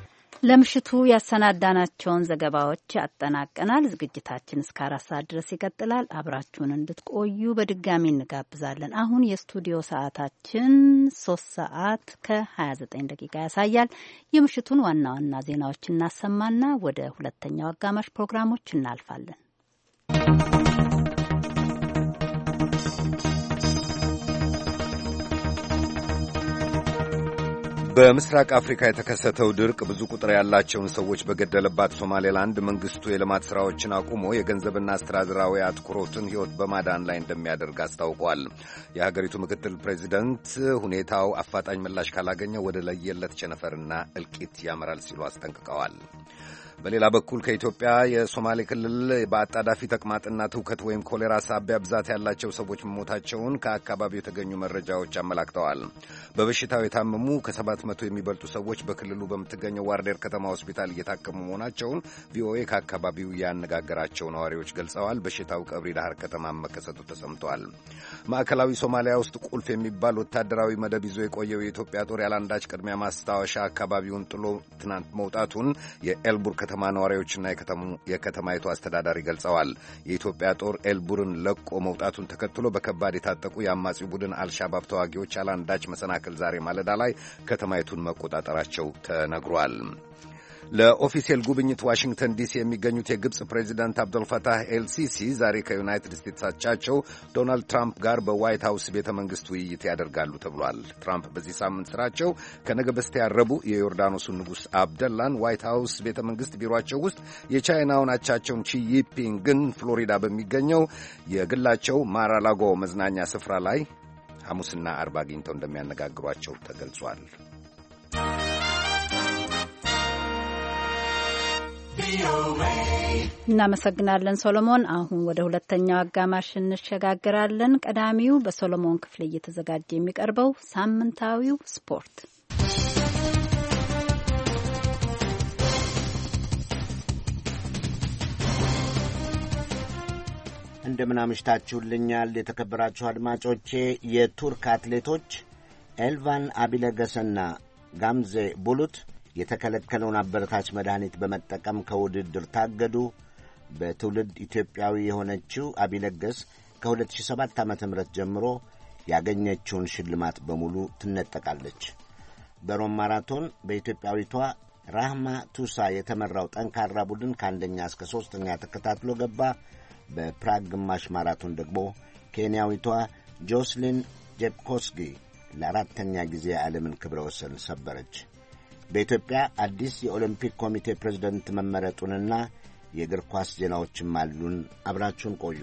ለምሽቱ ያሰናዳናቸውን ዘገባዎች አጠናቀናል። ዝግጅታችን እስከ አራት ሰዓት ድረስ ይቀጥላል። አብራችሁን እንድትቆዩ በድጋሚ እንጋብዛለን። አሁን የስቱዲዮ ሰዓታችን ሶስት ሰዓት ከሀያ ዘጠኝ ደቂቃ ያሳያል። የምሽቱን ዋና ዋና ዜናዎች እናሰማና ወደ ሁለተኛው አጋማሽ ፕሮግራሞች እናልፋለን። በምስራቅ አፍሪካ የተከሰተው ድርቅ ብዙ ቁጥር ያላቸውን ሰዎች በገደለባት ሶማሌላንድ መንግስቱ የልማት ሥራዎችን አቁሞ የገንዘብና አስተዳደራዊ አትኩሮትን ሕይወት በማዳን ላይ እንደሚያደርግ አስታውቋል። የሀገሪቱ ምክትል ፕሬዚደንት ሁኔታው አፋጣኝ ምላሽ ካላገኘ ወደ ለየለት ቸነፈርና እልቂት ያመራል ሲሉ አስጠንቅቀዋል። በሌላ በኩል ከኢትዮጵያ የሶማሌ ክልል በአጣዳፊ ተቅማጥና ትውከት ወይም ኮሌራ ሳቢያ ብዛት ያላቸው ሰዎች መሞታቸውን ከአካባቢው የተገኙ መረጃዎች አመላክተዋል። በበሽታው የታመሙ ከሰባት መቶ የሚበልጡ ሰዎች በክልሉ በምትገኘው ዋርዴር ከተማ ሆስፒታል እየታከሙ መሆናቸውን ቪኦኤ ከአካባቢው ያነጋገራቸው ነዋሪዎች ገልጸዋል። በሽታው ቀብሪ ዳህር ከተማ መከሰቱ ተሰምቷል። ማዕከላዊ ሶማሊያ ውስጥ ቁልፍ የሚባል ወታደራዊ መደብ ይዞ የቆየው የኢትዮጵያ ጦር ያላንዳች ቅድሚያ ማስታወሻ አካባቢውን ጥሎ ትናንት መውጣቱን የኤልቡር ከተማ ነዋሪዎችና የከተማይቱ አስተዳዳሪ ገልጸዋል። የኢትዮጵያ ጦር ኤልቡርን ለቆ መውጣቱን ተከትሎ በከባድ የታጠቁ የአማጺው ቡድን አልሻባብ ተዋጊዎች ያላንዳች መሰናክል ዛሬ ማለዳ ላይ ከተማይቱን መቆጣጠራቸው ተነግሯል። ለኦፊሴል ጉብኝት ዋሽንግተን ዲሲ የሚገኙት የግብጽ ፕሬዚዳንት አብዱልፈታህ ኤልሲሲ ዛሬ ከዩናይትድ ስቴትስ አቻቸው ዶናልድ ትራምፕ ጋር በዋይት ሀውስ ቤተ መንግስት ውይይት ያደርጋሉ ተብሏል። ትራምፕ በዚህ ሳምንት ስራቸው ከነገ በስቲያ ረቡዕ የዮርዳኖሱን ንጉሥ አብደላን ዋይት ሀውስ ቤተ መንግስት ቢሮአቸው ውስጥ፣ የቻይናውን አቻቸውን ቺይፒንግን ፍሎሪዳ በሚገኘው የግላቸው ማራላጎ መዝናኛ ስፍራ ላይ ሐሙስና አርብ አግኝተው እንደሚያነጋግሯቸው ተገልጿል። እናመሰግናለን ሶሎሞን። አሁን ወደ ሁለተኛው አጋማሽ እንሸጋግራለን። ቀዳሚው በሶሎሞን ክፍል እየተዘጋጀ የሚቀርበው ሳምንታዊው ስፖርት። እንደምን አምሽታችሁልኛል የተከበራችሁ አድማጮቼ። የቱርክ አትሌቶች ኤልቫን አቢለገሰና ጋምዜ ቡሉት የተከለከለውን አበረታች መድኃኒት በመጠቀም ከውድድር ታገዱ። በትውልድ ኢትዮጵያዊ የሆነችው አቢለገስ ከሁለት ሺህ ሰባት ዓመተ ምህረት ጀምሮ ያገኘችውን ሽልማት በሙሉ ትነጠቃለች። በሮም ማራቶን በኢትዮጵያዊቷ ራህማ ቱሳ የተመራው ጠንካራ ቡድን ከአንደኛ እስከ ሦስተኛ ተከታትሎ ገባ። በፕራግ ግማሽ ማራቶን ደግሞ ኬንያዊቷ ጆስሊን ጄፕኮስጊ ለአራተኛ ጊዜ የዓለምን ክብረ ወሰን ሰበረች። በኢትዮጵያ አዲስ የኦሎምፒክ ኮሚቴ ፕሬዝደንት መመረጡንና የእግር ኳስ ዜናዎችም አሉን። አብራችሁን ቆዩ።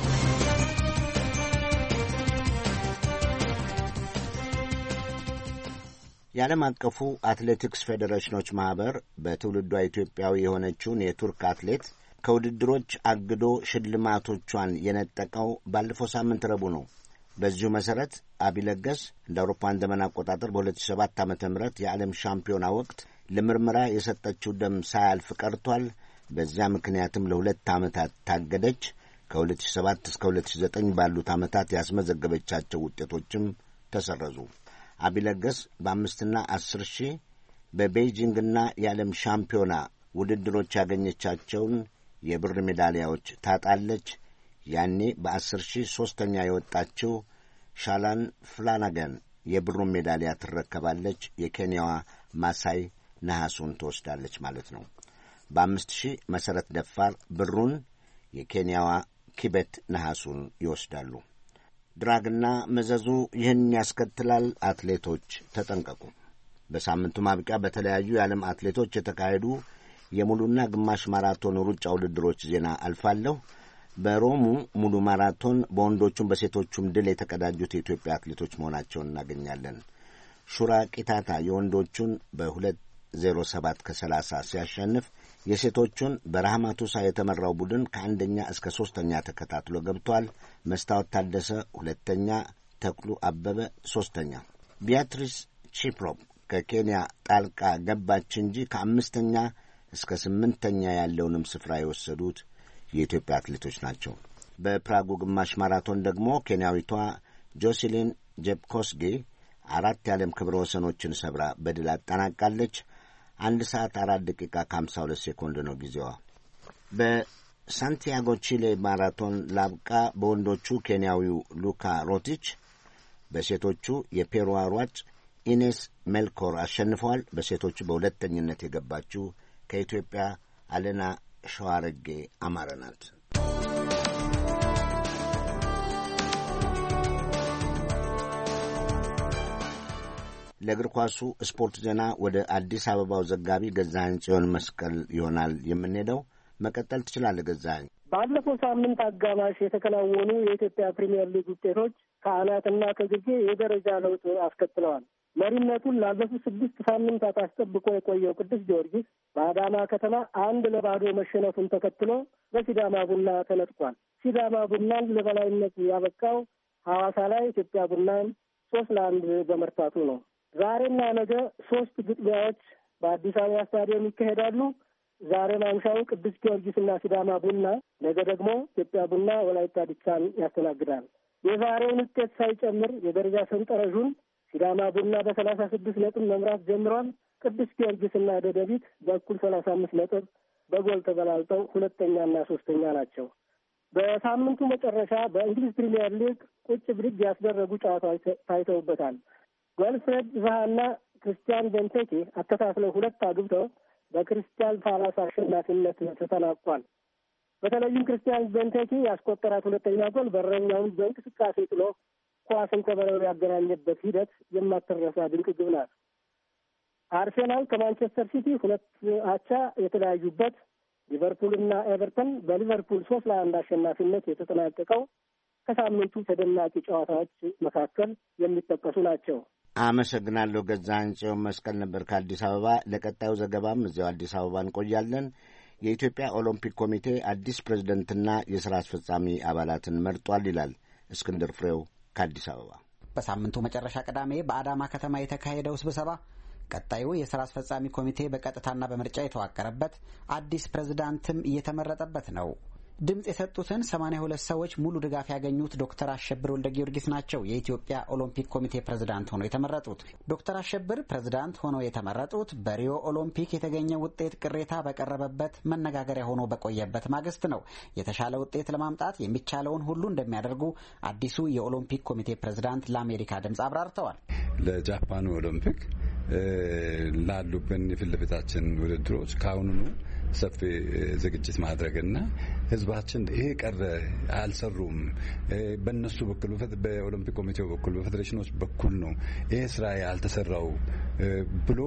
የዓለም አቀፉ አትሌቲክስ ፌዴሬሽኖች ማኅበር በትውልዷ ኢትዮጵያዊ የሆነችውን የቱርክ አትሌት ከውድድሮች አግዶ ሽልማቶቿን የነጠቀው ባለፈው ሳምንት ረቡዕ ነው። በዚሁ መሠረት አቢለገስ እንደ አውሮፓውያን ዘመን አቆጣጠር በሁለት ሺህ ሰባት ዓመተ ምህረት የዓለም ሻምፒዮና ወቅት ለምርመራ የሰጠችው ደም ሳያልፍ ቀርቷል። በዚያ ምክንያትም ለሁለት ዓመታት ታገደች። ከሁለት ሺህ ሰባት እስከ ሁለት ሺህ ዘጠኝ ባሉት ዓመታት ያስመዘገበቻቸው ውጤቶችም ተሰረዙ። አቢለገስ በአምስትና አስር ሺህ በቤይጂንግና የዓለም ሻምፒዮና ውድድሮች ያገኘቻቸውን የብር ሜዳሊያዎች ታጣለች። ያኔ በአስር ሺህ ሦስተኛ የወጣችው ሻላን ፍላናገን የብሩን ሜዳሊያ ትረከባለች። የኬንያዋ ማሳይ ነሐሱን ትወስዳለች ማለት ነው። በአምስት ሺህ መሠረት ደፋር ብሩን፣ የኬንያዋ ኪቤት ነሐሱን ይወስዳሉ። ድራግና መዘዙ ይህን ያስከትላል። አትሌቶች ተጠንቀቁ። በሳምንቱ ማብቂያ በተለያዩ የዓለም አትሌቶች የተካሄዱ የሙሉና ግማሽ ማራቶን ሩጫ ውድድሮች ዜና አልፋለሁ። በሮሙ ሙሉ ማራቶን በወንዶቹም በሴቶቹም ድል የተቀዳጁት የኢትዮጵያ አትሌቶች መሆናቸውን እናገኛለን። ሹራ ቂታታ የወንዶቹን በሁለት ዜሮ ሰባት ከሰላሳ ሲያሸንፍ የሴቶቹን በረሃማ ቱሳ የተመራው ቡድን ከአንደኛ እስከ ሦስተኛ ተከታትሎ ገብቷል። መስታወት ታደሰ ሁለተኛ፣ ተክሉ አበበ ሦስተኛ። ቢያትሪስ ቺፕሮፕ ከኬንያ ጣልቃ ገባች እንጂ ከአምስተኛ እስከ ስምንተኛ ያለውንም ስፍራ የወሰዱት የኢትዮጵያ አትሌቶች ናቸው። በፕራጉ ግማሽ ማራቶን ደግሞ ኬንያዊቷ ጆስሊን ጄፕኮስጌ አራት የዓለም ክብረ ወሰኖችን ሰብራ በድል አጠናቃለች። አንድ ሰዓት አራት ደቂቃ ከሀምሳ ሁለት ሴኮንድ ነው ጊዜዋ። በሳንቲያጎ ቺሌ ማራቶን ላብቃ። በወንዶቹ ኬንያዊው ሉካ ሮቲች፣ በሴቶቹ የፔሩዋ ሯጭ ኢኔስ ሜልኮር አሸንፈዋል። በሴቶቹ በሁለተኝነት የገባችው ከኢትዮጵያ አለና ሸዋረጌ አማረ ናት። ለእግር ኳሱ ስፖርት ዜና ወደ አዲስ አበባው ዘጋቢ ገዛኸኝ ጽዮን መስቀል ይሆናል የምንሄደው። መቀጠል ትችላለህ ገዛኸኝ። ባለፈው ሳምንት አጋማሽ የተከናወኑ የኢትዮጵያ ፕሪሚየር ሊግ ውጤቶች ከአናትና ከግርጌ የደረጃ ለውጥ አስከትለዋል። መሪነቱን ላለፉት ስድስት ሳምንታት አስጠብቆ የቆየው ቅዱስ ጊዮርጊስ በአዳማ ከተማ አንድ ለባዶ መሸነፉን ተከትሎ በሲዳማ ቡና ተነጥቋል። ሲዳማ ቡናን ለበላይነት ያበቃው ሐዋሳ ላይ ኢትዮጵያ ቡናን ሶስት ለአንድ በመርታቱ ነው። ዛሬና ነገ ሶስት ግጥሚያዎች በአዲስ አበባ ስታዲየም ይካሄዳሉ። ዛሬ ማምሻውን ቅዱስ ጊዮርጊስና ሲዳማ ቡና፣ ነገ ደግሞ ኢትዮጵያ ቡና ወላይታ ዲቻን ያስተናግዳል። የዛሬውን ውጤት ሳይጨምር የደረጃ ሰንጠረዡን ሲዳማ ቡና በሰላሳ ስድስት ነጥብ መምራት ጀምሯል። ቅዱስ ጊዮርጊስና ደደቢት በእኩል ሰላሳ አምስት ነጥብ በጎል ተበላልጠው ሁለተኛና ሶስተኛ ናቸው። በሳምንቱ መጨረሻ በእንግሊዝ ፕሪሚየር ሊግ ቁጭ ብድግ ያስደረጉ ጨዋታዎች ታይተውበታል። ጎልፍሬድ ዛሃና ክርስቲያን ቤንቴኬ አከታትለው ሁለት አግብተው በክርስቲያን ፓላስ አሸናፊነት ተጠናቋል። በተለይም ክርስቲያን ቤንቴኬ ያስቆጠራት ሁለተኛ ጎል በረኛውን በእንቅስቃሴ ጥሎ ኳስን ከበረሩ ያገናኘበት ሂደት የማትረሳ ድንቅ ግብ ናት። አርሴናል ከማንቸስተር ሲቲ ሁለት አቻ የተለያዩበት፣ ሊቨርፑልና ኤቨርተን በሊቨርፑል ሶስት ለአንድ አሸናፊነት የተጠናቀቀው ከሳምንቱ ተደናቂ ጨዋታዎች መካከል የሚጠቀሱ ናቸው። አመሰግናለሁ። ገዛኸኝ ጽዮን መስቀል ነበር ከአዲስ አበባ። ለቀጣዩ ዘገባም እዚያው አዲስ አበባ እንቆያለን። የኢትዮጵያ ኦሎምፒክ ኮሚቴ አዲስ ፕሬዝደንትና የሥራ አስፈጻሚ አባላትን መርጧል ይላል እስክንድር ፍሬው ከአዲስ አበባ። በሳምንቱ መጨረሻ ቅዳሜ በአዳማ ከተማ የተካሄደው ስብሰባ ቀጣዩ የሥራ አስፈጻሚ ኮሚቴ በቀጥታና በምርጫ የተዋቀረበት፣ አዲስ ፕሬዝዳንትም እየተመረጠበት ነው። ድምፅ የሰጡትን ሰማንያ ሁለት ሰዎች ሙሉ ድጋፍ ያገኙት ዶክተር አሸብር ወልደ ጊዮርጊስ ናቸው የኢትዮጵያ ኦሎምፒክ ኮሚቴ ፕሬዝዳንት ሆነው የተመረጡት። ዶክተር አሸብር ፕሬዝዳንት ሆነው የተመረጡት በሪዮ ኦሎምፒክ የተገኘ ውጤት ቅሬታ በቀረበበት መነጋገሪያ ሆኖ በቆየበት ማግስት ነው። የተሻለ ውጤት ለማምጣት የሚቻለውን ሁሉ እንደሚያደርጉ አዲሱ የኦሎምፒክ ኮሚቴ ፕሬዝዳንት ለአሜሪካ ድምፅ አብራርተዋል። ለጃፓኑ ኦሎምፒክ ላሉብን የፊት ለፊታችን ውድድሮች ከአሁኑኑ ሰፊ ዝግጅት ማድረግና ህዝባችን ይሄ ቀረ አልሰሩም፣ በእነሱ በኩል በኦሎምፒክ ኮሚቴው በኩል በፌዴሬሽኖች በኩል ነው ይሄ ስራ ያልተሰራው ብሎ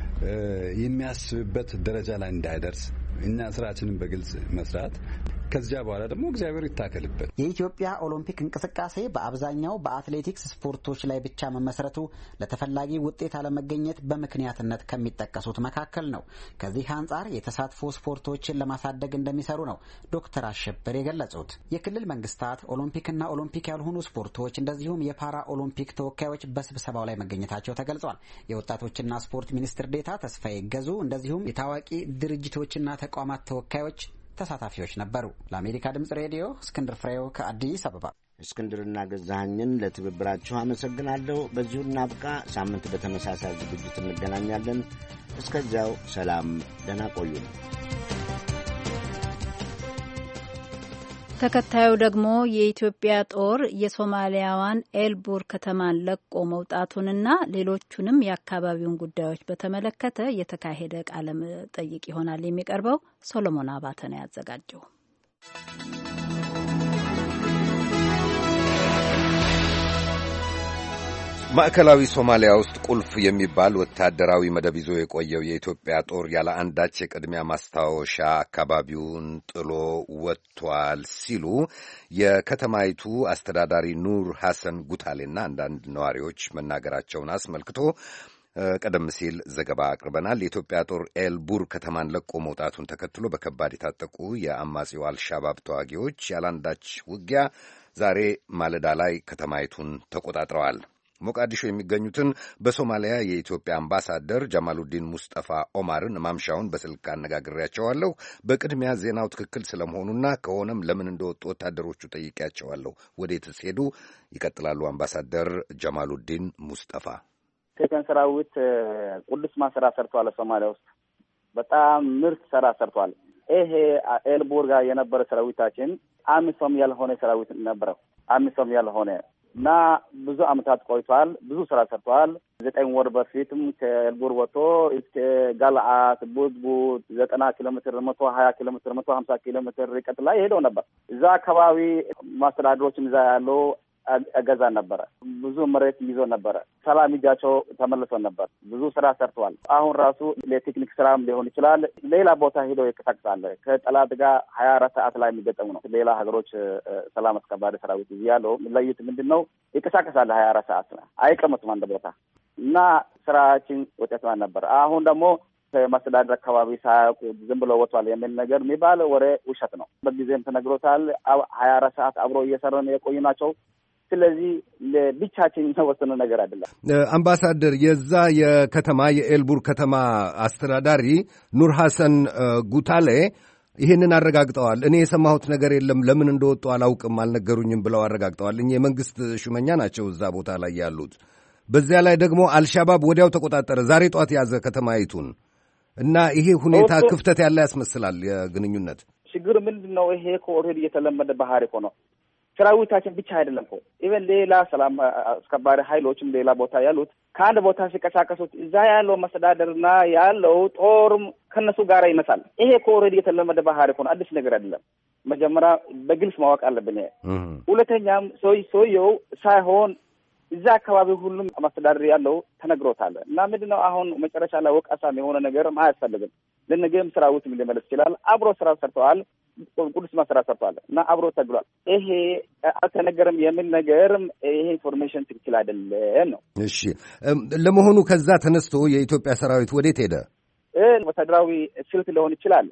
የሚያስብበት ደረጃ ላይ እንዳይደርስ እኛ ስራችንን በግልጽ መስራት፣ ከዚያ በኋላ ደግሞ እግዚአብሔር ይታከልበት። የኢትዮጵያ ኦሎምፒክ እንቅስቃሴ በአብዛኛው በአትሌቲክስ ስፖርቶች ላይ ብቻ መመስረቱ ለተፈላጊ ውጤት አለመገኘት በምክንያትነት ከሚጠቀሱት መካከል ነው። ከዚህ አንጻር የተሳትፎ ስፖርቶችን ለማሳደግ እንደሚሰሩ ነው ዶክተር አሸብር የገለጹት። የክልል መንግስታት፣ ኦሎምፒክና ኦሎምፒክ ያልሆኑ ስፖርቶች እንደዚሁም የፓራ ኦሎምፒክ ተወካዮች በስብሰባው ላይ መገኘታቸው ተገልጿል። የወጣቶችና ስፖርት ሚኒስትር ዴኤታ ተስፋዬ ገዙ እንደዚሁም የታዋቂ ድርጅቶችና ተቋማት ተወካዮች ተሳታፊዎች ነበሩ። ለአሜሪካ ድምጽ ሬዲዮ እስክንድር ፍሬው ከአዲስ አበባ። እስክንድርና ገዛኸኝን ለትብብራችሁ አመሰግናለሁ። በዚሁ እናብቃ። ሳምንት በተመሳሳይ ዝግጅት እንገናኛለን። እስከዚያው ሰላም፣ ደህና ቆዩ። ተከታዩ ደግሞ የኢትዮጵያ ጦር የሶማሊያዋን ኤልቡር ከተማን ለቆ መውጣቱንና ሌሎቹንም የአካባቢውን ጉዳዮች በተመለከተ የተካሄደ ቃለ መጠይቅ ይሆናል የሚቀርበው። ሶሎሞን አባተ ነው ያዘጋጀው። ማዕከላዊ ሶማሊያ ውስጥ ቁልፍ የሚባል ወታደራዊ መደብ ይዞ የቆየው የኢትዮጵያ ጦር ያለ አንዳች የቅድሚያ ማስታወሻ አካባቢውን ጥሎ ወጥቷል ሲሉ የከተማይቱ አስተዳዳሪ ኑር ሐሰን ጉታሌና አንዳንድ ነዋሪዎች መናገራቸውን አስመልክቶ ቀደም ሲል ዘገባ አቅርበናል። የኢትዮጵያ ጦር ኤልቡር ከተማን ለቆ መውጣቱን ተከትሎ በከባድ የታጠቁ የአማጺው አልሻባብ ተዋጊዎች ያለ አንዳች ውጊያ ዛሬ ማለዳ ላይ ከተማይቱን ተቆጣጥረዋል። ሞቃዲሾ የሚገኙትን በሶማሊያ የኢትዮጵያ አምባሳደር ጀማሉዲን ሙስጠፋ ኦማርን ማምሻውን በስልክ አነጋግሬያቸዋለሁ። በቅድሚያ ዜናው ትክክል ስለመሆኑና ከሆነም ለምን እንደወጡ ወታደሮቹ ጠይቄያቸዋለሁ። ወዴትስ ሄዱ? ይቀጥላሉ አምባሳደር ጀማሉዲን ሙስጠፋ። ኢትዮጵያን ሰራዊት ቅዱስ ማሰራ ሰርተዋል ሶማሊያ ውስጥ። በጣም ምርጥ ስራ ሰርቷል። ይሄ ኤልቦር ጋር የነበረ ሰራዊታችን አምስት ያልሆነ ሰራዊት ነበረው። አምስት ያልሆነ እና ብዙ አመታት ቆይቷል። ብዙ ስራ ሰርቷል። ዘጠኝ ወር በፊትም ከኤልቦር ወጥቶ እስከ ጋልዓት ቡዝቡዝ ዘጠና ኪሎ ሜትር መቶ ሀያ ኪሎ ሜትር መቶ ሀምሳ ኪሎ ሜትር ርቀት ላይ ሄደው ነበር። እዛ አካባቢ ማስተዳደሮችም እዛ ያለው አገዛ ነበረ። ብዙ መሬት ይዞ ነበረ። ሰላም እጃቸው ተመልሶ ነበር። ብዙ ስራ ሰርተዋል። አሁን ራሱ ለቴክኒክ ስራም ሊሆን ይችላል ሌላ ቦታ ሄደው ይንቀሳቀሳል። ከጠላት ጋር ሀያ አራት ሰዓት ላይ የሚገጠሙ ነው። ሌላ ሀገሮች ሰላም አስከባሪ ሰራዊት እዚህ ያለው ለዩት ምንድነው ይንቀሳቀሳል ሀያ አራት ሰዓት አይቀመጡም አንድ ቦታ እና ስራችን ውጤታማ ነበር። አሁን ደግሞ ከማስተዳደር አካባቢ ሳያውቁ ዝም ብሎ ወጥቷል የሚል ነገር የሚባል ወሬ ውሸት ነው። በጊዜም ተነግሮታል። ሀያ አራት ሰዓት አብሮ እየሰራን የቆዩ ናቸው። ስለዚህ ለብቻችን የተወሰነ ነገር አይደለም። አምባሳደር የዛ የከተማ የኤልቡር ከተማ አስተዳዳሪ ኑር ሐሰን ጉታሌ ይህንን አረጋግጠዋል። እኔ የሰማሁት ነገር የለም፣ ለምን እንደወጡ አላውቅም፣ አልነገሩኝም ብለው አረጋግጠዋል። እኚህ የመንግስት ሹመኛ ናቸው እዛ ቦታ ላይ ያሉት። በዚያ ላይ ደግሞ አልሻባብ ወዲያው ተቆጣጠረ፣ ዛሬ ጧት ያዘ ከተማይቱን እና ይሄ ሁኔታ ክፍተት ያለ ያስመስላል። የግንኙነት ችግር ምንድን ነው? ይሄ እኮ ኦልሬዲ የተለመደ ባህሪ እኮ ነው። ሰራዊታችን ብቻ አይደለም እኮ ኢቨን ሌላ ሰላም አስከባሪ ኃይሎችም ሌላ ቦታ ያሉት ከአንድ ቦታ ሲቀሳቀሱት እዛ ያለው መስተዳደርና ያለው ጦርም ከነሱ ጋር ይመሳል። ይሄ እኮ ኦልሬዲ የተለመደ ባህሪ እኮ ነው፣ አዲስ ነገር አይደለም። መጀመሪያ በግልጽ ማወቅ አለብን። ሁለተኛም ሰው ሰውየው ሳይሆን እዛ አካባቢ ሁሉም መስተዳደር ያለው ተነግሮታል። እና ምንድነው አሁን መጨረሻ ላይ ወቃሳም የሆነ ነገር አያስፈልግም። ለነገም ሰራዊትም ሊመለስ ይችላል። አብሮ ስራ ሰርተዋል። ቅዱስ መስራት ሰርቷል እና አብሮ ተግሏል። ይሄ አልተነገረም የሚል ነገርም ይሄ ኢንፎርሜሽን ትክክል አይደለም ነው። እሺ፣ ለመሆኑ ከዛ ተነስቶ የኢትዮጵያ ሰራዊት ወዴት ሄደ? ወታደራዊ ስልት ሊሆን ይችላል፣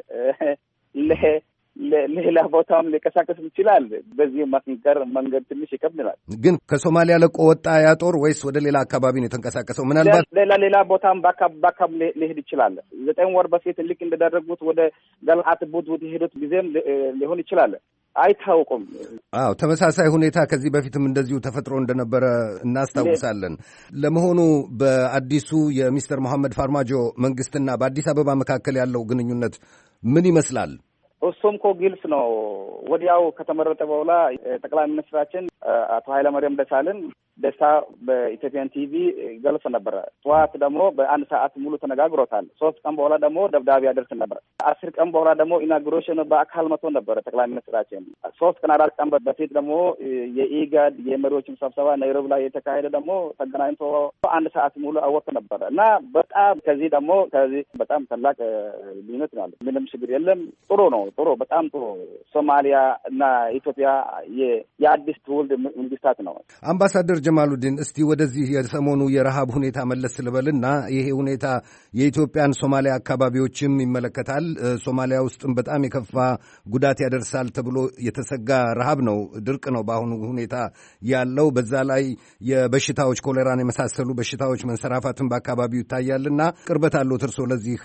ሌላ ቦታም ሊቀሳቀስ ይችላል። በዚህ ማስንቀር መንገድ ትንሽ ይከብዳል። ግን ከሶማሊያ ለቆ ወጣ ያ ጦር ወይስ ወደ ሌላ አካባቢ ነው የተንቀሳቀሰው? ምናልባት ሌላ ሌላ ቦታም በአካባቢ ሊሄድ ይችላል። ዘጠኝ ወር በፊት ልክ እንደደረጉት ወደ ገልዓት ቡድቡድ የሄዱት ጊዜም ሊሆን ይችላል። አይታወቁም። አዎ፣ ተመሳሳይ ሁኔታ ከዚህ በፊትም እንደዚሁ ተፈጥሮ እንደነበረ እናስታውሳለን። ለመሆኑ በአዲሱ የሚስተር መሐመድ ፋርማጆ መንግስትና በአዲስ አበባ መካከል ያለው ግንኙነት ምን ይመስላል? እሱም እኮ ግልጽ ነው። ወዲያው ከተመረጠ በኋላ ጠቅላይ ሚኒስትራችን አቶ ኃይለማርያም ደሳለኝ ደስታ በኢትዮጵያን ቲቪ ገልጽ ነበረ። ጠዋት ደግሞ በአንድ ሰዓት ሙሉ ተነጋግሮታል። ሶስት ቀን በኋላ ደግሞ ደብዳቤ ያደርስ ነበር። አስር ቀን በኋላ ደግሞ ኢናጉሬሽን በአካል መጥቶ ነበረ ጠቅላይ ሚኒስትራችን። ሶስት ቀን አራት ቀን በፊት ደግሞ የኢጋድ የመሪዎችን ስብሰባ ናይሮቢ ላይ የተካሄደ ደግሞ ተገናኝቶ አንድ ሰዓት ሙሉ አወቅ ነበረ እና በጣም ከዚህ ደግሞ ከዚህ በጣም ታላቅ ልዩነት ነው። ምንም ችግር የለም። ጥሩ ነው። ጥሩ በጣም ጥሩ። ሶማሊያ እና ኢትዮጵያ የአዲስ ትውልድ መንግስታት ነው። አምባሳደር ጀማሉዲን እስቲ ወደዚህ የሰሞኑ የረሃብ ሁኔታ መለስ ልበልና ይሄ ሁኔታ የኢትዮጵያን ሶማሊያ አካባቢዎችም ይመለከታል። ሶማሊያ ውስጥም በጣም የከፋ ጉዳት ያደርሳል ተብሎ የተሰጋ ረሃብ ነው፣ ድርቅ ነው በአሁኑ ሁኔታ ያለው። በዛ ላይ የበሽታዎች ኮሌራን የመሳሰሉ በሽታዎች መንሰራፋትን በአካባቢው ይታያልና ቅርበት አለው እርሶ ለዚህ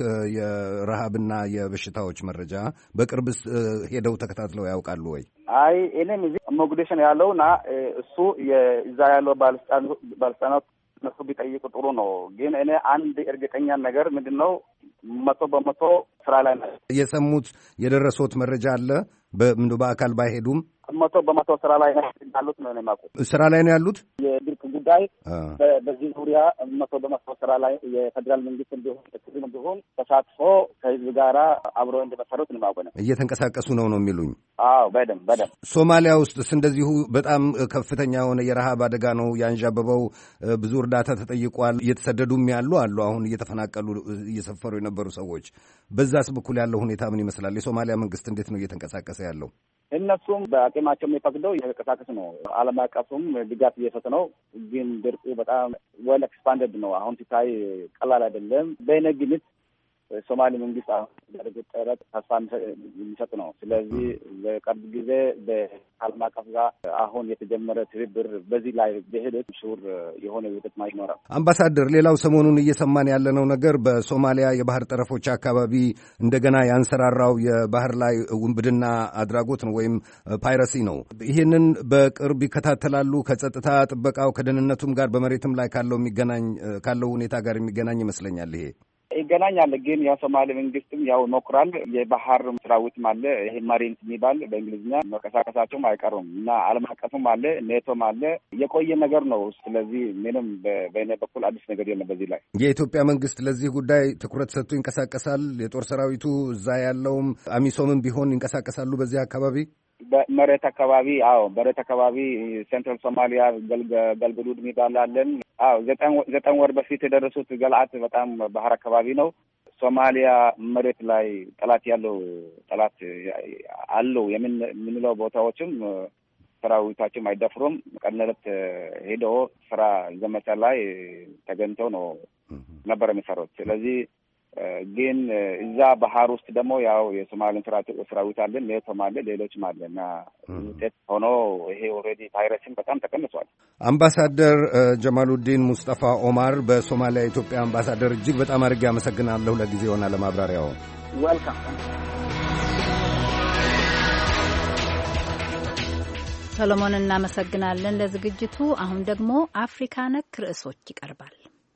የረሃብና የበሽታዎች መረጃ በቅርብስ ሄደው ተከታትለው ያውቃሉ ወይ? አይ እኔም እዚህ ሞግዲሾ ነው ያለውና እሱ የዛ ያለው ባለስልጣናት እነሱ ቢጠይቁ ጥሩ ነው። ግን እኔ አንድ እርግጠኛ ነገር ምንድን ነው መቶ በመቶ ስራ ላይ ነው የሰሙት። የደረሱት መረጃ አለ በምንዱ በአካል ባይሄዱም መቶ በመቶ ስራ ላይ ነው ያሉት ነው የማውቀው። ስራ ላይ ነው ያሉት የድርቅ ጉዳይ በዚህ ዙሪያ መቶ በመቶ ስራ ላይ የፌደራል መንግስት እንዲሆን ክልል እንዲሆን ተሳትፎ ከህዝብ ጋራ አብሮ እንደመሰሩት ነው የማውቀው። እየተንቀሳቀሱ ነው ነው የሚሉኝ? አዎ በደንብ በደንብ። ሶማሊያ ውስጥስ እንደዚሁ በጣም ከፍተኛ የሆነ የረሃብ አደጋ ነው ያንዣበበው። ብዙ እርዳታ ተጠይቋል። እየተሰደዱም ያሉ አሉ። አሁን እየተፈናቀሉ እየሰፈሩ የነበሩ ሰዎች። በዛስ በኩል ያለው ሁኔታ ምን ይመስላል? የሶማሊያ መንግስት እንዴት ነው እየተንቀሳቀሰ ያለው? እነሱም በአቅማቸው የሚፈቅደው እየተንቀሳቀስ ነው። ዓለም አቀፉም ድጋፍ እየሰጡ ነው። ግን ድርቁ በጣም ዌል ኤክስፓንደድ ነው። አሁን ሲታይ ቀላል አይደለም። በእኔ ግምት ሶማሌ መንግስት አሁን ያደረገው ጥረት ተስፋ የሚሰጥ ነው። ስለዚህ በቅርብ ጊዜ በዓለም አቀፍ ጋር አሁን የተጀመረ ትብብር በዚህ ላይ በሂደት ሹር የሆነ ውጤት ይኖራል። አምባሳደር፣ ሌላው ሰሞኑን እየሰማን ያለነው ነገር በሶማሊያ የባህር ጠረፎች አካባቢ እንደገና ያንሰራራው የባህር ላይ ውንብድና አድራጎት ነው ወይም ፓይረሲ ነው። ይህንን በቅርብ ይከታተላሉ? ከጸጥታ ጥበቃው ከደህንነቱም ጋር በመሬትም ላይ ካለው የሚገናኝ ካለው ሁኔታ ጋር የሚገናኝ ይመስለኛል ይሄ ይገናኛል። ግን ያው ሶማሌ መንግስትም ያው ሞክራል። የባህር ሰራዊትም አለ፣ ይሄ ማሪን የሚባል በእንግሊዝኛ መንቀሳቀሳቸውም አይቀሩም እና ዓለም አቀፍም አለ፣ ኔቶም አለ። የቆየ ነገር ነው። ስለዚህ ምንም በእኔ በኩል አዲስ ነገር የለም በዚህ ላይ። የኢትዮጵያ መንግስት ለዚህ ጉዳይ ትኩረት ሰጥቶ ይንቀሳቀሳል። የጦር ሰራዊቱ እዛ ያለውም አሚሶምም ቢሆን ይንቀሳቀሳሉ በዚህ አካባቢ በመሬት አካባቢ። አዎ መሬት አካባቢ ሴንትራል ሶማሊያ ገልግሉድ የሚባል አለን። አዎ ዘጠኝ ዘጠኝ ወር በፊት የደረሱት ገልዓት በጣም ባህር አካባቢ ነው። ሶማሊያ መሬት ላይ ጠላት ያለው ጠላት አለው የምንለው ቦታዎችም ሰራዊታችን አይደፍሩም። ቀነለት ሄዶ ስራ ዘመቻ ላይ ተገኝተው ነው ነበር የሚሰሩት። ስለዚህ ግን እዛ ባህር ውስጥ ደግሞ ያው የሶማሊን ሰራዊት አለን፣ ኔቶም አለ፣ ሌሎችም አለ እና ውጤት ሆኖ ይሄ ኦልሬዲ ቫይረስን በጣም ተቀንሷል። አምባሳደር ጀማሉዲን ሙስጠፋ ኦማር በሶማሊያ ኢትዮጵያ አምባሳደር፣ እጅግ በጣም አድርጌ አመሰግናለሁ ለጊዜውና ለማብራሪያው። ዌልካም። ሰሎሞን እናመሰግናለን ለዝግጅቱ። አሁን ደግሞ አፍሪካ ነክ ርዕሶች ይቀርባል።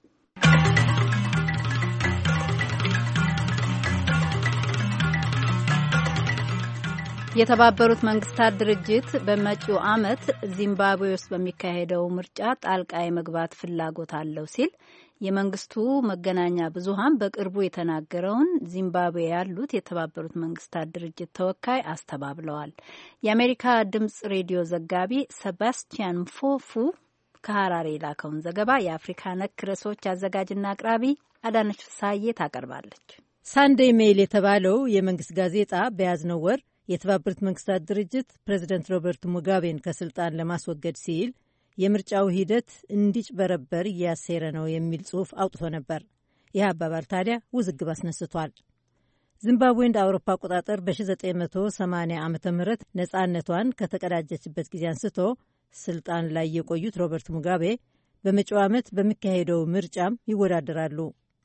የተባበሩት መንግስታት ድርጅት በመጪው ዓመት ዚምባብዌ ውስጥ በሚካሄደው ምርጫ ጣልቃ የመግባት ፍላጎት አለው ሲል የመንግስቱ መገናኛ ብዙሃን በቅርቡ የተናገረውን ዚምባብዌ ያሉት የተባበሩት መንግስታት ድርጅት ተወካይ አስተባብለዋል። የአሜሪካ ድምጽ ሬዲዮ ዘጋቢ ሰባስቲያን ፎፉ ከሐራሬ የላከውን ዘገባ የአፍሪካ ነክ ርዕሶች አዘጋጅና አቅራቢ አዳነች ፍሳዬ ታቀርባለች። ሳንዴይ ሜይል የተባለው የመንግስት ጋዜጣ በያዝነው ወር የተባበሩት መንግስታት ድርጅት ፕሬዚደንት ሮበርት ሙጋቤን ከስልጣን ለማስወገድ ሲል የምርጫው ሂደት እንዲጭበረበር እያሴረ ነው የሚል ጽሑፍ አውጥቶ ነበር። ይህ አባባል ታዲያ ውዝግብ አስነስቷል። ዚምባብዌ እንደ አውሮፓ አቆጣጠር በ1980 ዓ ም ነፃነቷን ከተቀዳጀችበት ጊዜ አንስቶ ስልጣን ላይ የቆዩት ሮበርት ሙጋቤ በመጪው ዓመት በሚካሄደው ምርጫም ይወዳደራሉ።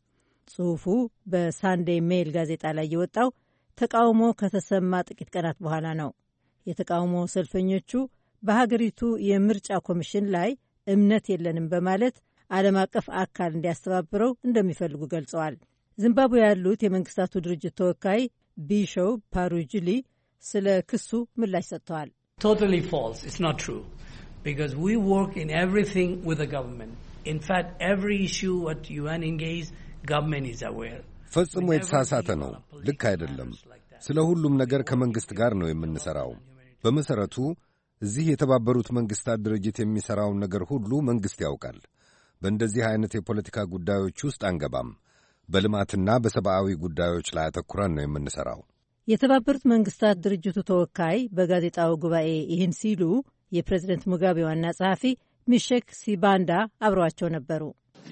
ጽሑፉ በሳንዴይ ሜይል ጋዜጣ ላይ የወጣው ተቃውሞ ከተሰማ ጥቂት ቀናት በኋላ ነው። የተቃውሞ ሰልፈኞቹ በሀገሪቱ የምርጫ ኮሚሽን ላይ እምነት የለንም በማለት ዓለም አቀፍ አካል እንዲያስተባብረው እንደሚፈልጉ ገልጸዋል። ዚምባብዌ ያሉት የመንግስታቱ ድርጅት ተወካይ ቢሾው ፓሩጅሊ ስለ ክሱ ምላሽ ሰጥተዋል። Totally false. It's not true. Because we work in everything with the government. In fact, every issue what U N engage, government is aware. ፈጽሞ የተሳሳተ ነው። ልክ አይደለም። ስለ ሁሉም ነገር ከመንግሥት ጋር ነው የምንሠራው። በመሠረቱ እዚህ የተባበሩት መንግሥታት ድርጅት የሚሠራውን ነገር ሁሉ መንግሥት ያውቃል። በእንደዚህ አይነት የፖለቲካ ጉዳዮች ውስጥ አንገባም። በልማትና በሰብአዊ ጉዳዮች ላይ አተኩረን ነው የምንሠራው። የተባበሩት መንግሥታት ድርጅቱ ተወካይ በጋዜጣው ጉባኤ ይህን ሲሉ የፕሬዝደንት ሙጋቤ ዋና ጸሐፊ ሚሼክ ሲባንዳ አብረዋቸው ነበሩ።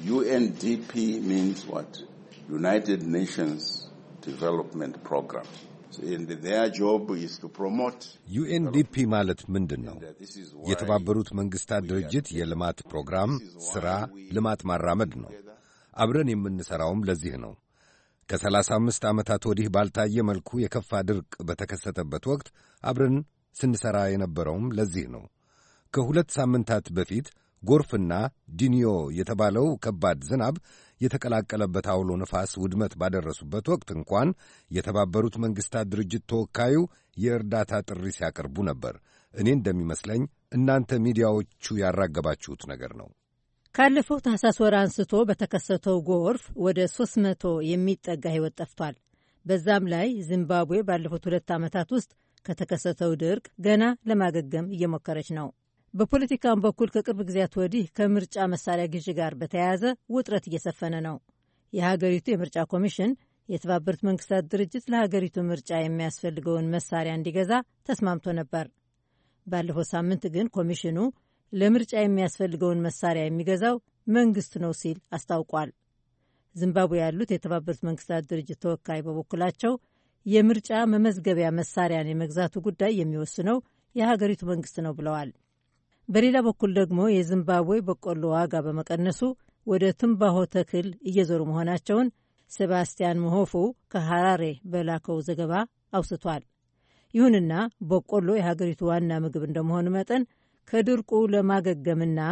ዩኤንዲፒ means what? United Nations Development Program. And their job is to promote. ዩኤንዲፒ ማለት ምንድን ነው? የተባበሩት መንግሥታት ድርጅት የልማት ፕሮግራም ሥራ ልማት ማራመድ ነው። አብረን የምንሠራውም ለዚህ ነው። ከሰላሳ አምስት ዓመታት ወዲህ ባልታየ መልኩ የከፋ ድርቅ በተከሰተበት ወቅት አብረን ስንሠራ የነበረውም ለዚህ ነው። ከሁለት ሳምንታት በፊት ጎርፍና ዲኒዮ የተባለው ከባድ ዝናብ የተቀላቀለበት አውሎ ነፋስ ውድመት ባደረሱበት ወቅት እንኳን የተባበሩት መንግሥታት ድርጅት ተወካዩ የእርዳታ ጥሪ ሲያቀርቡ ነበር። እኔ እንደሚመስለኝ እናንተ ሚዲያዎቹ ያራገባችሁት ነገር ነው። ካለፈው ታህሳስ ወር አንስቶ በተከሰተው ጎርፍ ወደ ሦስት መቶ የሚጠጋ ሕይወት ጠፍቷል። በዛም ላይ ዚምባብዌ ባለፉት ሁለት ዓመታት ውስጥ ከተከሰተው ድርቅ ገና ለማገገም እየሞከረች ነው። በፖለቲካም በኩል ከቅርብ ጊዜያት ወዲህ ከምርጫ መሳሪያ ግዢ ጋር በተያያዘ ውጥረት እየሰፈነ ነው። የሀገሪቱ የምርጫ ኮሚሽን የተባበሩት መንግስታት ድርጅት ለሀገሪቱ ምርጫ የሚያስፈልገውን መሳሪያ እንዲገዛ ተስማምቶ ነበር። ባለፈው ሳምንት ግን ኮሚሽኑ ለምርጫ የሚያስፈልገውን መሳሪያ የሚገዛው መንግስት ነው ሲል አስታውቋል። ዚምባብዌ ያሉት የተባበሩት መንግስታት ድርጅት ተወካይ በበኩላቸው የምርጫ መመዝገቢያ መሳሪያን የመግዛቱ ጉዳይ የሚወስነው የሀገሪቱ መንግስት ነው ብለዋል። በሌላ በኩል ደግሞ የዚምባብዌ በቆሎ ዋጋ በመቀነሱ ወደ ትንባሆ ተክል እየዞሩ መሆናቸውን ሴባስቲያን መሆፉ ከሐራሬ በላከው ዘገባ አውስቷል። ይሁንና በቆሎ የሀገሪቱ ዋና ምግብ እንደመሆኑ መጠን ከድርቁ ለማገገምና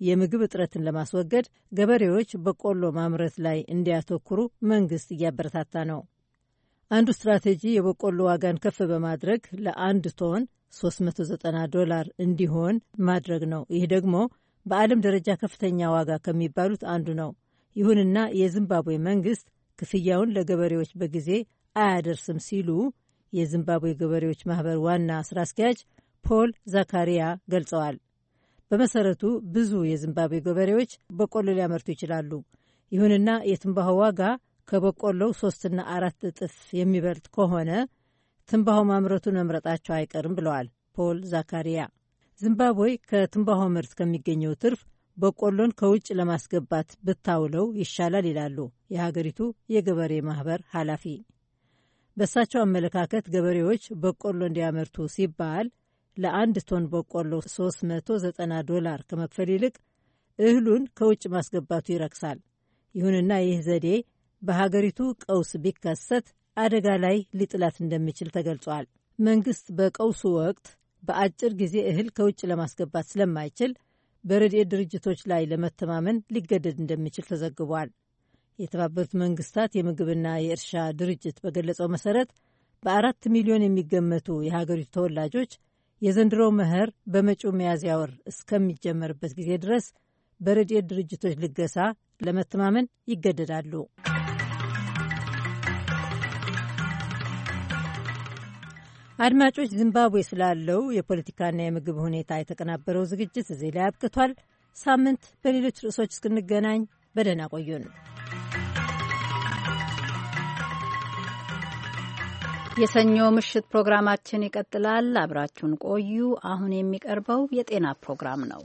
የምግብ እጥረትን ለማስወገድ ገበሬዎች በቆሎ ማምረት ላይ እንዲያተኩሩ መንግስት እያበረታታ ነው። አንዱ ስትራቴጂ የበቆሎ ዋጋን ከፍ በማድረግ ለአንድ ቶን ሶስት መቶ ዘጠና ዶላር እንዲሆን ማድረግ ነው። ይህ ደግሞ በዓለም ደረጃ ከፍተኛ ዋጋ ከሚባሉት አንዱ ነው። ይሁንና የዚምባብዌ መንግስት ክፍያውን ለገበሬዎች በጊዜ አያደርስም ሲሉ የዚምባብዌ ገበሬዎች ማህበር ዋና ስራ አስኪያጅ ፖል ዛካሪያ ገልጸዋል። በመሰረቱ ብዙ የዚምባብዌ ገበሬዎች በቆሎ ሊያመርቱ ይችላሉ። ይሁንና የትንባሆ ዋጋ ከበቆሎው ሶስትና አራት እጥፍ የሚበልጥ ከሆነ ትንባሆ ማምረቱን መምረጣቸው አይቀርም ብለዋል ፖል ዛካሪያ። ዚምባብዌ ከትንባሆ ምርት ከሚገኘው ትርፍ በቆሎን ከውጭ ለማስገባት ብታውለው ይሻላል ይላሉ የሀገሪቱ የገበሬ ማህበር ኃላፊ። በእሳቸው አመለካከት ገበሬዎች በቆሎ እንዲያመርቱ ሲባል ለአንድ ቶን በቆሎ ሶስት መቶ ዘጠና ዶላር ከመክፈል ይልቅ እህሉን ከውጭ ማስገባቱ ይረክሳል። ይሁንና ይህ ዘዴ በሀገሪቱ ቀውስ ቢከሰት አደጋ ላይ ሊጥላት እንደሚችል ተገልጿል። መንግስት በቀውሱ ወቅት በአጭር ጊዜ እህል ከውጭ ለማስገባት ስለማይችል በረድኤት ድርጅቶች ላይ ለመተማመን ሊገደድ እንደሚችል ተዘግቧል። የተባበሩት መንግስታት የምግብና የእርሻ ድርጅት በገለጸው መሰረት በአራት ሚሊዮን የሚገመቱ የሀገሪቱ ተወላጆች የዘንድሮው መኸር በመጪው ሚያዝያ ወር እስከሚጀመርበት ጊዜ ድረስ በረድኤት ድርጅቶች ልገሳ ለመተማመን ይገደዳሉ። አድማጮች፣ ዚምባብዌ ስላለው የፖለቲካና የምግብ ሁኔታ የተቀናበረው ዝግጅት እዚህ ላይ አብቅቷል። ሳምንት በሌሎች ርዕሶች እስክንገናኝ በደህና ቆዩን። የሰኞ ምሽት ፕሮግራማችን ይቀጥላል። አብራችሁን ቆዩ። አሁን የሚቀርበው የጤና ፕሮግራም ነው።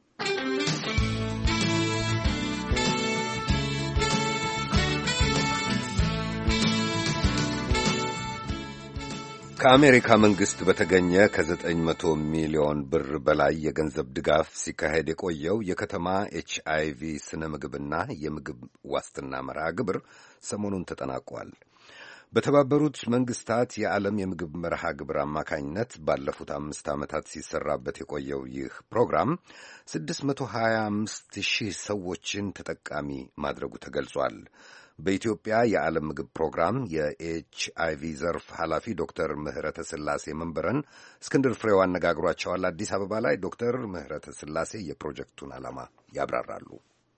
ከአሜሪካ መንግሥት በተገኘ ከዘጠኝ መቶ ሚሊዮን ብር በላይ የገንዘብ ድጋፍ ሲካሄድ የቆየው የከተማ ኤች አይ ቪ ስነ ምግብና የምግብ ዋስትና መርሃ ግብር ሰሞኑን ተጠናቋል። በተባበሩት መንግሥታት የዓለም የምግብ መርሃ ግብር አማካኝነት ባለፉት አምስት ዓመታት ሲሰራበት የቆየው ይህ ፕሮግራም ስድስት መቶ ሀያ አምስት ሺህ ሰዎችን ተጠቃሚ ማድረጉ ተገልጿል። በኢትዮጵያ የዓለም ምግብ ፕሮግራም የኤች አይ ቪ ዘርፍ ኃላፊ ዶክተር ምህረተ ስላሴ መንበረን እስክንድር ፍሬው አነጋግሯቸዋል። አዲስ አበባ ላይ ዶክተር ምህረተ ስላሴ የፕሮጀክቱን ዓላማ ያብራራሉ።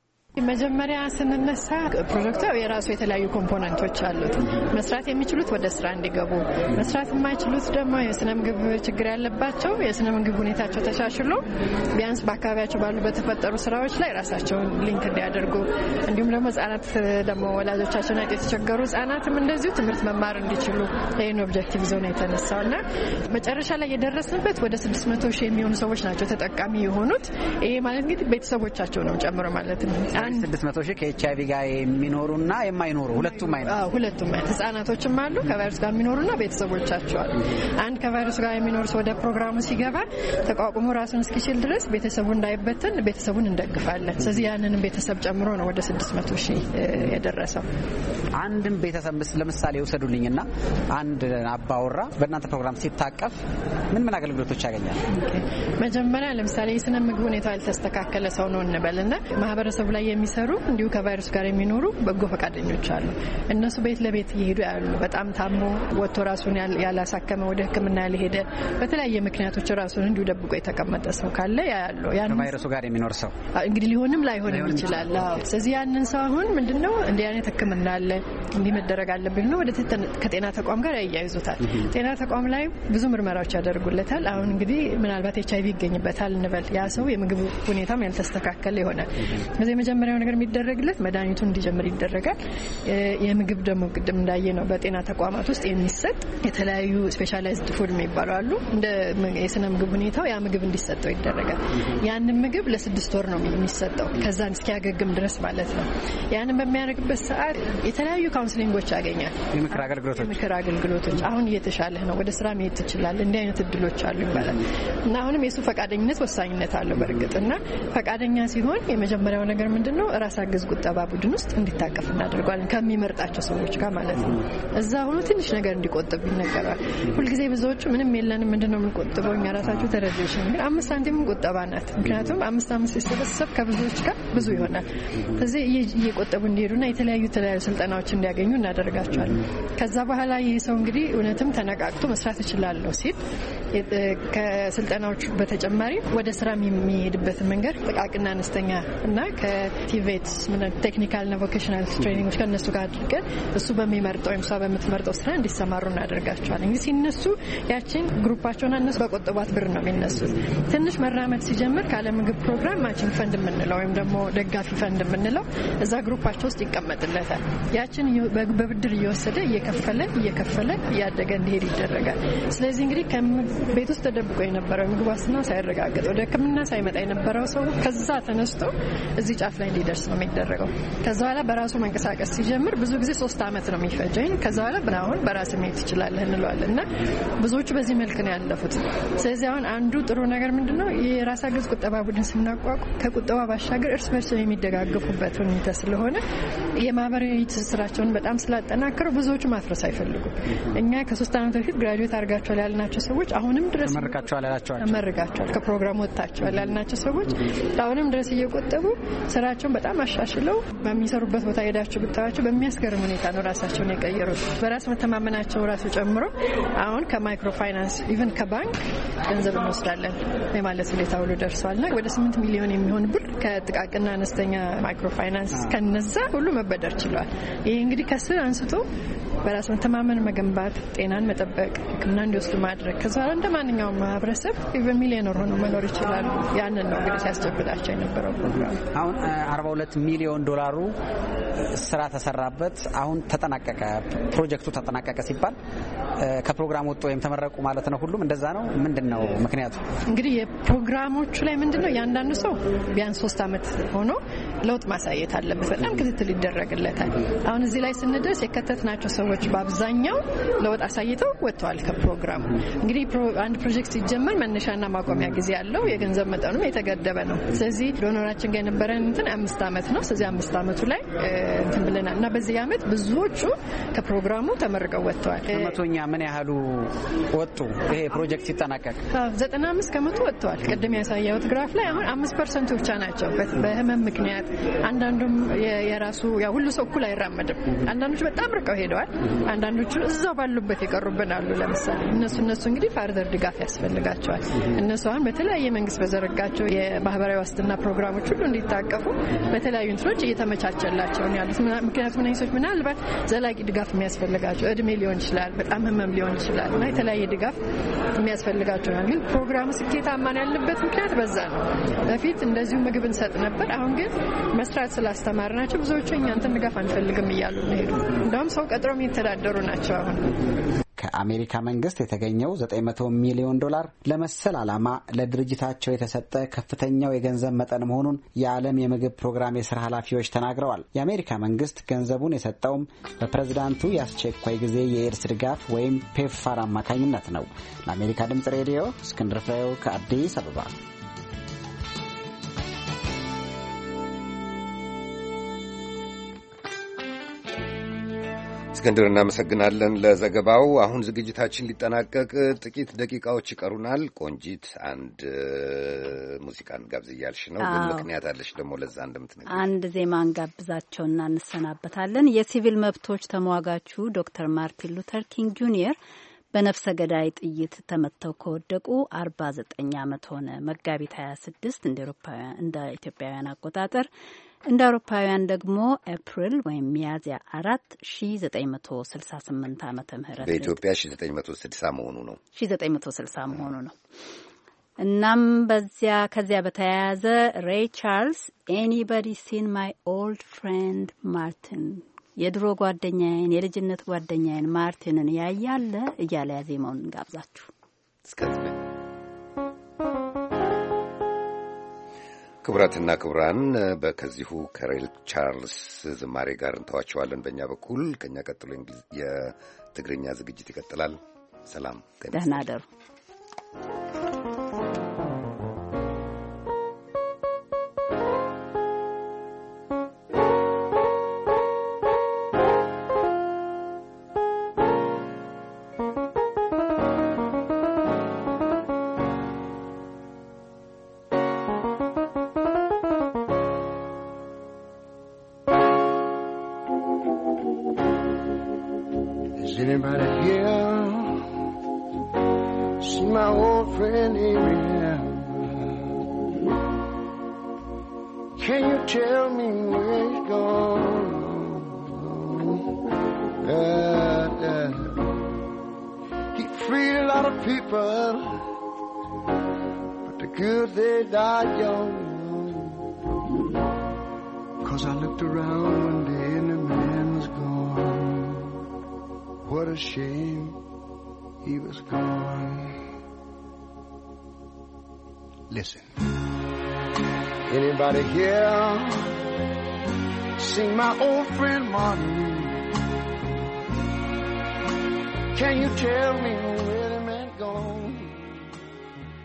መጀመሪያ ስንነሳ ፕሮጀክቱ የራሱ የተለያዩ ኮምፖነንቶች አሉት። መስራት የሚችሉት ወደ ስራ እንዲገቡ፣ መስራት የማይችሉት ደግሞ የስነ ምግብ ችግር ያለባቸው የስነ ምግብ ሁኔታቸው ተሻሽሎ ቢያንስ በአካባቢያቸው ባሉ በተፈጠሩ ስራዎች ላይ ራሳቸውን ሊንክ እንዲያደርጉ፣ እንዲሁም ደግሞ ህጻናት ደግሞ ወላጆቻቸውን አይተው የተቸገሩ ህጻናትም እንደዚሁ ትምህርት መማር እንዲችሉ ይህን ኦብጀክቲቭ ይዞ ነው የተነሳው እና መጨረሻ ላይ የደረስንበት ወደ ስድስት መቶ ሺህ የሚሆኑ ሰዎች ናቸው ተጠቃሚ የሆኑት። ይሄ ማለት እንግዲህ ቤተሰቦቻቸው ነው ጨምሮ ማለት ነው። ስድስት መቶ ሺህ ከኤች አይ ቪ ጋር የሚኖሩና የማይኖሩ ሁለቱም አይነት አዎ ሁለቱም አይነት ህጻናቶችም አሉ ከቫይረስ ጋር የሚኖሩና ቤተሰቦቻቸው አሉ። አንድ ከቫይረስ ጋር የሚኖር ሰው ወደ ፕሮግራሙ ሲገባ ተቋቁሞ ራሱን እስኪችል ድረስ ቤተሰቡ እንዳይበተን ቤተሰቡን እንደግፋለን። ስለዚህ ያንንም ቤተሰብ ጨምሮ ነው ወደ ስድስት መቶ ሺህ የደረሰው። አንድም ቤተሰብ ለምሳሌ ውሰዱልኝና አንድ አባወራ በእናንተ ፕሮግራም ሲታቀፍ ምን ምን አገልግሎቶች ያገኛል? መጀመሪያ ለምሳሌ የስነ ምግብ ሁኔታ ያልተስተካከለ ሰው ነው እንበልና ማህበረሰቡ ላይ የሚሰሩ እንዲሁ ከቫይረስ ጋር የሚኖሩ በጎ ፈቃደኞች አሉ። እነሱ ቤት ለቤት እየሄዱ ያሉ በጣም ታሞ ወጥቶ ራሱን ያላሳከመ ወደ ሕክምና ያልሄደ በተለያየ ምክንያቶች ራሱን እንዲሁ ደብቆ የተቀመጠ ሰው ካለ ያያሉ። ያን ከቫይረሱ ጋር የሚኖር ሰው እንግዲህ ሊሆንም ላይሆንም ይችላል። ስለዚህ ያንን ሰው አሁን ምንድነው እንዲህ አይነት ሕክምና አለ እንዲህ መደረግ አለብን ነው ወደ ከጤና ተቋም ጋር ያያይዙታል። ጤና ተቋም ላይ ብዙ ምርመራዎች ያደርጉለታል። አሁን እንግዲህ ምናልባት ኤች አይ ቪ ይገኝበታል እንበል። ያ ሰው የምግብ ሁኔታም ያልተስተካከለ ይሆናል። ስለዚህ መጀመሪያው ነገር የሚደረግለት መድኃኒቱን እንዲጀምር ይደረጋል። የምግብ ደግሞ ቅድም እንዳየ ነው በጤና ተቋማት ውስጥ የሚሰጥ የተለያዩ ስፔሻላይዝድ ፉድ የሚባሉ አሉ። እንደ የስነ ምግብ ሁኔታው ያ ምግብ እንዲሰጠው ይደረጋል። ያንን ምግብ ለስድስት ወር ነው የሚሰጠው ከዛን እስኪያገግም ድረስ ማለት ነው። ያንን በሚያደርግበት ሰዓት የተለያዩ ካውንስሊንጎች ያገኛል። የምክር አገልግሎቶች የምክር አገልግሎቶች አሁን እየተሻለ ነው፣ ወደ ስራ መሄድ ትችላለህ፣ እንዲህ አይነት እድሎች አሉ ይባላል እና አሁንም የሱ ፈቃደኝነት ወሳኝነት አለው በርግጥ እና ፈቃደኛ ሲሆን የመጀመሪያው ነገር ምንድነው ራስ አገዝ ቁጠባ ቡድን ውስጥ እንዲታቀፍ እናደርጋለን ከሚመርጣቸው ሰዎች ጋር ማለት ነው። እዛ ሆኖ ትንሽ ነገር እንዲቆጥብ ይነገራል። ሁልጊዜ ብዙዎቹ ምንም የለንም ምንድነው የምንቆጥበው እኛ ራሳችሁ ተረድተን ግን አምስት ሳንቲም ቁጠባ ናት። ምክንያቱም አምስት አምስት ሲሰበሰብ ከብዙዎች ጋር ብዙ ይሆናል። ስለዚህ እየቆጠቡ እንዲሄዱና የተለያዩ የተለያዩ ስልጠናዎች እንዲያገኙ እናደርጋቸዋለን። ከዛ በኋላ ይህ ሰው እንግዲህ እውነትም ተነቃቅቶ መስራት እችላለሁ ሲል ከስልጠናዎች በተጨማሪ ወደ ስራ የሚሄድበትን መንገድ ጥቃቅንና አነስተኛ እና ከቲቬትስ ምን ቴክኒካልና ቮኬሽናል ትሬኒንጎች ከነሱ ጋር አድርገን እሱ በሚመርጠው ወይም እሷ በምትመርጠው ስራ እንዲሰማሩ እናደርጋቸዋለን። እንግዲህ ሲነሱ ያችን ግሩፓቸውን እነሱ በቆጠቧት ብር ነው የሚነሱት። ትንሽ መራመድ ሲጀምር ካለ ምግብ ፕሮግራም ማቺንግ ፈንድ የምንለው ወይም ደግሞ ደጋፊ ፈንድ የምንለው እዛ ግሩፓቸው ውስጥ ይቀመጥለታል። ያችን በብድር እየወሰደ እየከፈለ እየከፈለ እያደገ እንዲሄድ ይደረጋል። ስለዚህ እንግዲህ ከቤት ውስጥ ተደብቆ የነበረው ምግብ ዋስትና ሳይረጋገጥ ወደ ሕክምና ሳይመጣ የነበረው ሰው ከዛ ተነስቶ እዚህ ጫፍ ላይ እንዲደርስ ነው የሚደረገው። ከዛ በኋላ በራሱ መንቀሳቀስ ሲጀምር ብዙ ጊዜ ሶስት አመት ነው የሚፈጀኝ። ከዛ በኋላ ብራውን በራስ መሄድ ትችላለህ እንለዋለን እና ብዙዎቹ በዚህ መልክ ነው ያለፉት። ስለዚህ አሁን አንዱ ጥሩ ነገር ምንድነው የራስ አገዝ ቁጠባ ቡድን ስናቋቁም ከቁጠባ ባሻገር እርስ በርስ የሚደጋገፉበት ሁኔታ ስለሆነ የማህበራዊ ትስስራቸውን በጣም ስላጠናከሩ ብዙዎቹ ማፍረስ አይፈልጉም። እኛ ከሶስት አመት በፊት ግራጁዌት አድርጋቸዋል ያልናቸው ሰዎች አሁንም ድረስ ተመርቃቸዋል ያላቸዋል ተመርቃቸዋል ከፕሮግራሙ ወጣቸዋል ያልናቸው ሰዎች አሁንም ድረስ እየቆጠቡ ስራቸውን በጣም አሻሽለው በሚሰሩበት ቦታ ሄዳቸው ብታዋቸው በሚያስገርም ሁኔታ ነው ራሳቸውን የቀየሩት። በራስ መተማመናቸው ራሱ ጨምሮ አሁን ከማይክሮ ፋይናንስ ኢቭን ከባንክ ገንዘብ እንወስዳለን የማለት ሁኔታ ሁሉ ደርሷልና ወደ ስምንት ሚሊዮን የሚሆን ብር ከጥቃቅንና አነስተኛ ማይክሮ ፋይናንስ ከነዛ ሁሉ መበደር ችሏል። ይሄ እንግዲህ ከስር አንስቶ በራስ መተማመን መገንባት፣ ጤናን መጠበቅ፣ ሕክምና እንዲወስዱ ማድረግ ከዛ እንደ ማንኛውም ማህበረሰብ ኢቭን ሚሊዮነር ሆኖ መኖር ይችላሉ። ያንን ነው እንግዲህ ሲያስጨብጣቸው የነበረው ፕሮግራም። አሁን አርባ ሁለት ሚሊዮን ዶላሩ ስራ ተሰራበት፣ አሁን ተጠናቀቀ፣ ፕሮጀክቱ ተጠናቀቀ ሲባል ከፕሮግራም ወጥቶ ወይም ተመረቁ ማለት ነው። ሁሉም እንደዛ ነው። ምንድነው ምክንያቱ? እንግዲህ የፕሮግራሞቹ ላይ ምንድነው ያንዳንዱ ሰው ቢያንስ ሶስት አመት ሆኖ ለውጥ ማሳየት አለበት። በጣም ክትትል ይደረግለታል። አሁን እዚህ ላይ ስንደርስ የከተትናቸው ሰዎች በአብዛኛው ለውጥ አሳይተው ወጥተዋል ከፕሮግራሙ። እንግዲህ አንድ ፕሮጀክት ሲጀመር መነሻና ማቆሚያ ጊዜ ያለው የገንዘብ መጠኑም የተገደበ ነው። ስለዚህ ዶኖራችን ጋር የነበረን እንትን አምስት አመት ነው። ስለዚህ አምስት አመቱ ላይ እንትን ብለናል እና በዚህ አመት ብዙዎቹ ከፕሮግራሙ ተመርቀው ወጥተዋል። ከመቶኛ ምን ያህሉ ወጡ? ይሄ ፕሮጀክት ሲጠናቀቅ ዘጠና አምስት ከመቶ ወጥተዋል። ቅድም ያሳየሁት ግራፍ ላይ አሁን አምስት ፐርሰንት ብቻ ናቸው በህመም ምክንያት። አንዳንዱም የራሱ ያው ሁሉ ሰው እኩል አይራመድም። አንዳንዶቹ በጣም ርቀው ሄደዋል። አንዳንዶቹ እዛው ባሉበት የቀሩብን አሉ። ለምሳሌ እነሱ እነሱ እንግዲህ ፋርደር ድጋፍ ያስፈልጋቸዋል። እነሱ አሁን በተለያየ መንግስት በዘረጋቸው የማህበራዊ ዋስትና ፕሮግራሞች ሁሉ እንዲታቀፉ በተለያዩ እንትኖች እየተመቻቸላቸው ነው ያሉት። ምክንያቱም እነዚህ ሰዎች ምናልባት ዘላቂ ድጋፍ የሚያስፈልጋቸው እድሜ ሊሆን ይችላል፣ በጣም ህመም ሊሆን ይችላል እና የተለያየ ድጋፍ የሚያስፈልጋቸው ነው። ግን ፕሮግራሙ ስኬታማ ነው ያለበት ምክንያት በዛ ነው። በፊት እንደዚሁ ምግብ እንሰጥ ነበር። አሁን ግን መስራት ስላስተማርናቸው ብዙዎቹ እኛ እንትን ድጋፍ አንፈልግም እያሉ ነው ሄዱ። እንደውም ሰው ቀጥሮ የሚተዳደሩ ናቸው። አሁን ከአሜሪካ መንግስት የተገኘው ዘጠኝ መቶ ሚሊዮን ዶላር ለመሰል ዓላማ ለድርጅታቸው የተሰጠ ከፍተኛው የገንዘብ መጠን መሆኑን የዓለም የምግብ ፕሮግራም የስራ ኃላፊዎች ተናግረዋል። የአሜሪካ መንግስት ገንዘቡን የሰጠውም በፕሬዝዳንቱ የአስቸኳይ ጊዜ የኤድስ ድጋፍ ወይም ፔፕፋር አማካኝነት ነው። ለአሜሪካ ድምጽ ሬዲዮ እስክንድር ፍሬው ከአዲስ አበባ። እስክንድር እናመሰግናለን ለዘገባው። አሁን ዝግጅታችን ሊጠናቀቅ ጥቂት ደቂቃዎች ይቀሩናል። ቆንጂት አንድ ሙዚቃን ጋብዝ እያልሽ ነው፣ ግን ምክንያት አለሽ ደግሞ ለዛ እንደምትነግሪኝ። አንድ ዜማ እንጋብዛቸውና እንሰናበታለን። የሲቪል መብቶች ተሟጋቹ ዶክተር ማርቲን ሉተር ኪንግ ጁኒየር በነፍሰ ገዳይ ጥይት ተመተው ከወደቁ አርባ ዘጠኝ ዓመት ሆነ። መጋቢት ሀያ ስድስት እንደ አውሮፓውያን እንደ ኢትዮጵያውያን አቆጣጠር እንደ አውሮፓውያን ደግሞ ኤፕሪል ወይም ሚያዝያ አራት ሺ ዘጠኝ መቶ ስልሳ ስምንት ዓመተ ምህረት በኢትዮጵያ ሺ ዘጠኝ መቶ ስልሳ መሆኑ ነው ሺ ዘጠኝ መቶ ስልሳ መሆኑ ነው። እናም በዚያ ከዚያ በተያያዘ ሬይ ቻርልስ ኤኒባዲ ሲን ማይ ኦልድ ፍሬንድ ማርቲን የድሮ ጓደኛዬን የልጅነት ጓደኛዬን ማርቲንን ያያለ እያለ ያዜማውን እንጋብዛችሁ። ክቡራትና ክቡራን በከዚሁ ከሬል ቻርልስ ዝማሬ ጋር እንተዋቸዋለን። በእኛ በኩል ከእኛ ቀጥሎ የትግርኛ ዝግጅት ይቀጥላል። ሰላም፣ ደህና አደሩ። Anybody here see my old friend Amy? Can you tell me where he's gone? Uh, uh, he freed a lot of people, but the good they died young. 'Cause I looked around one day and the man was gone. What a shame he was gone. Listen. Anybody here sing my old friend Martin? Can you tell me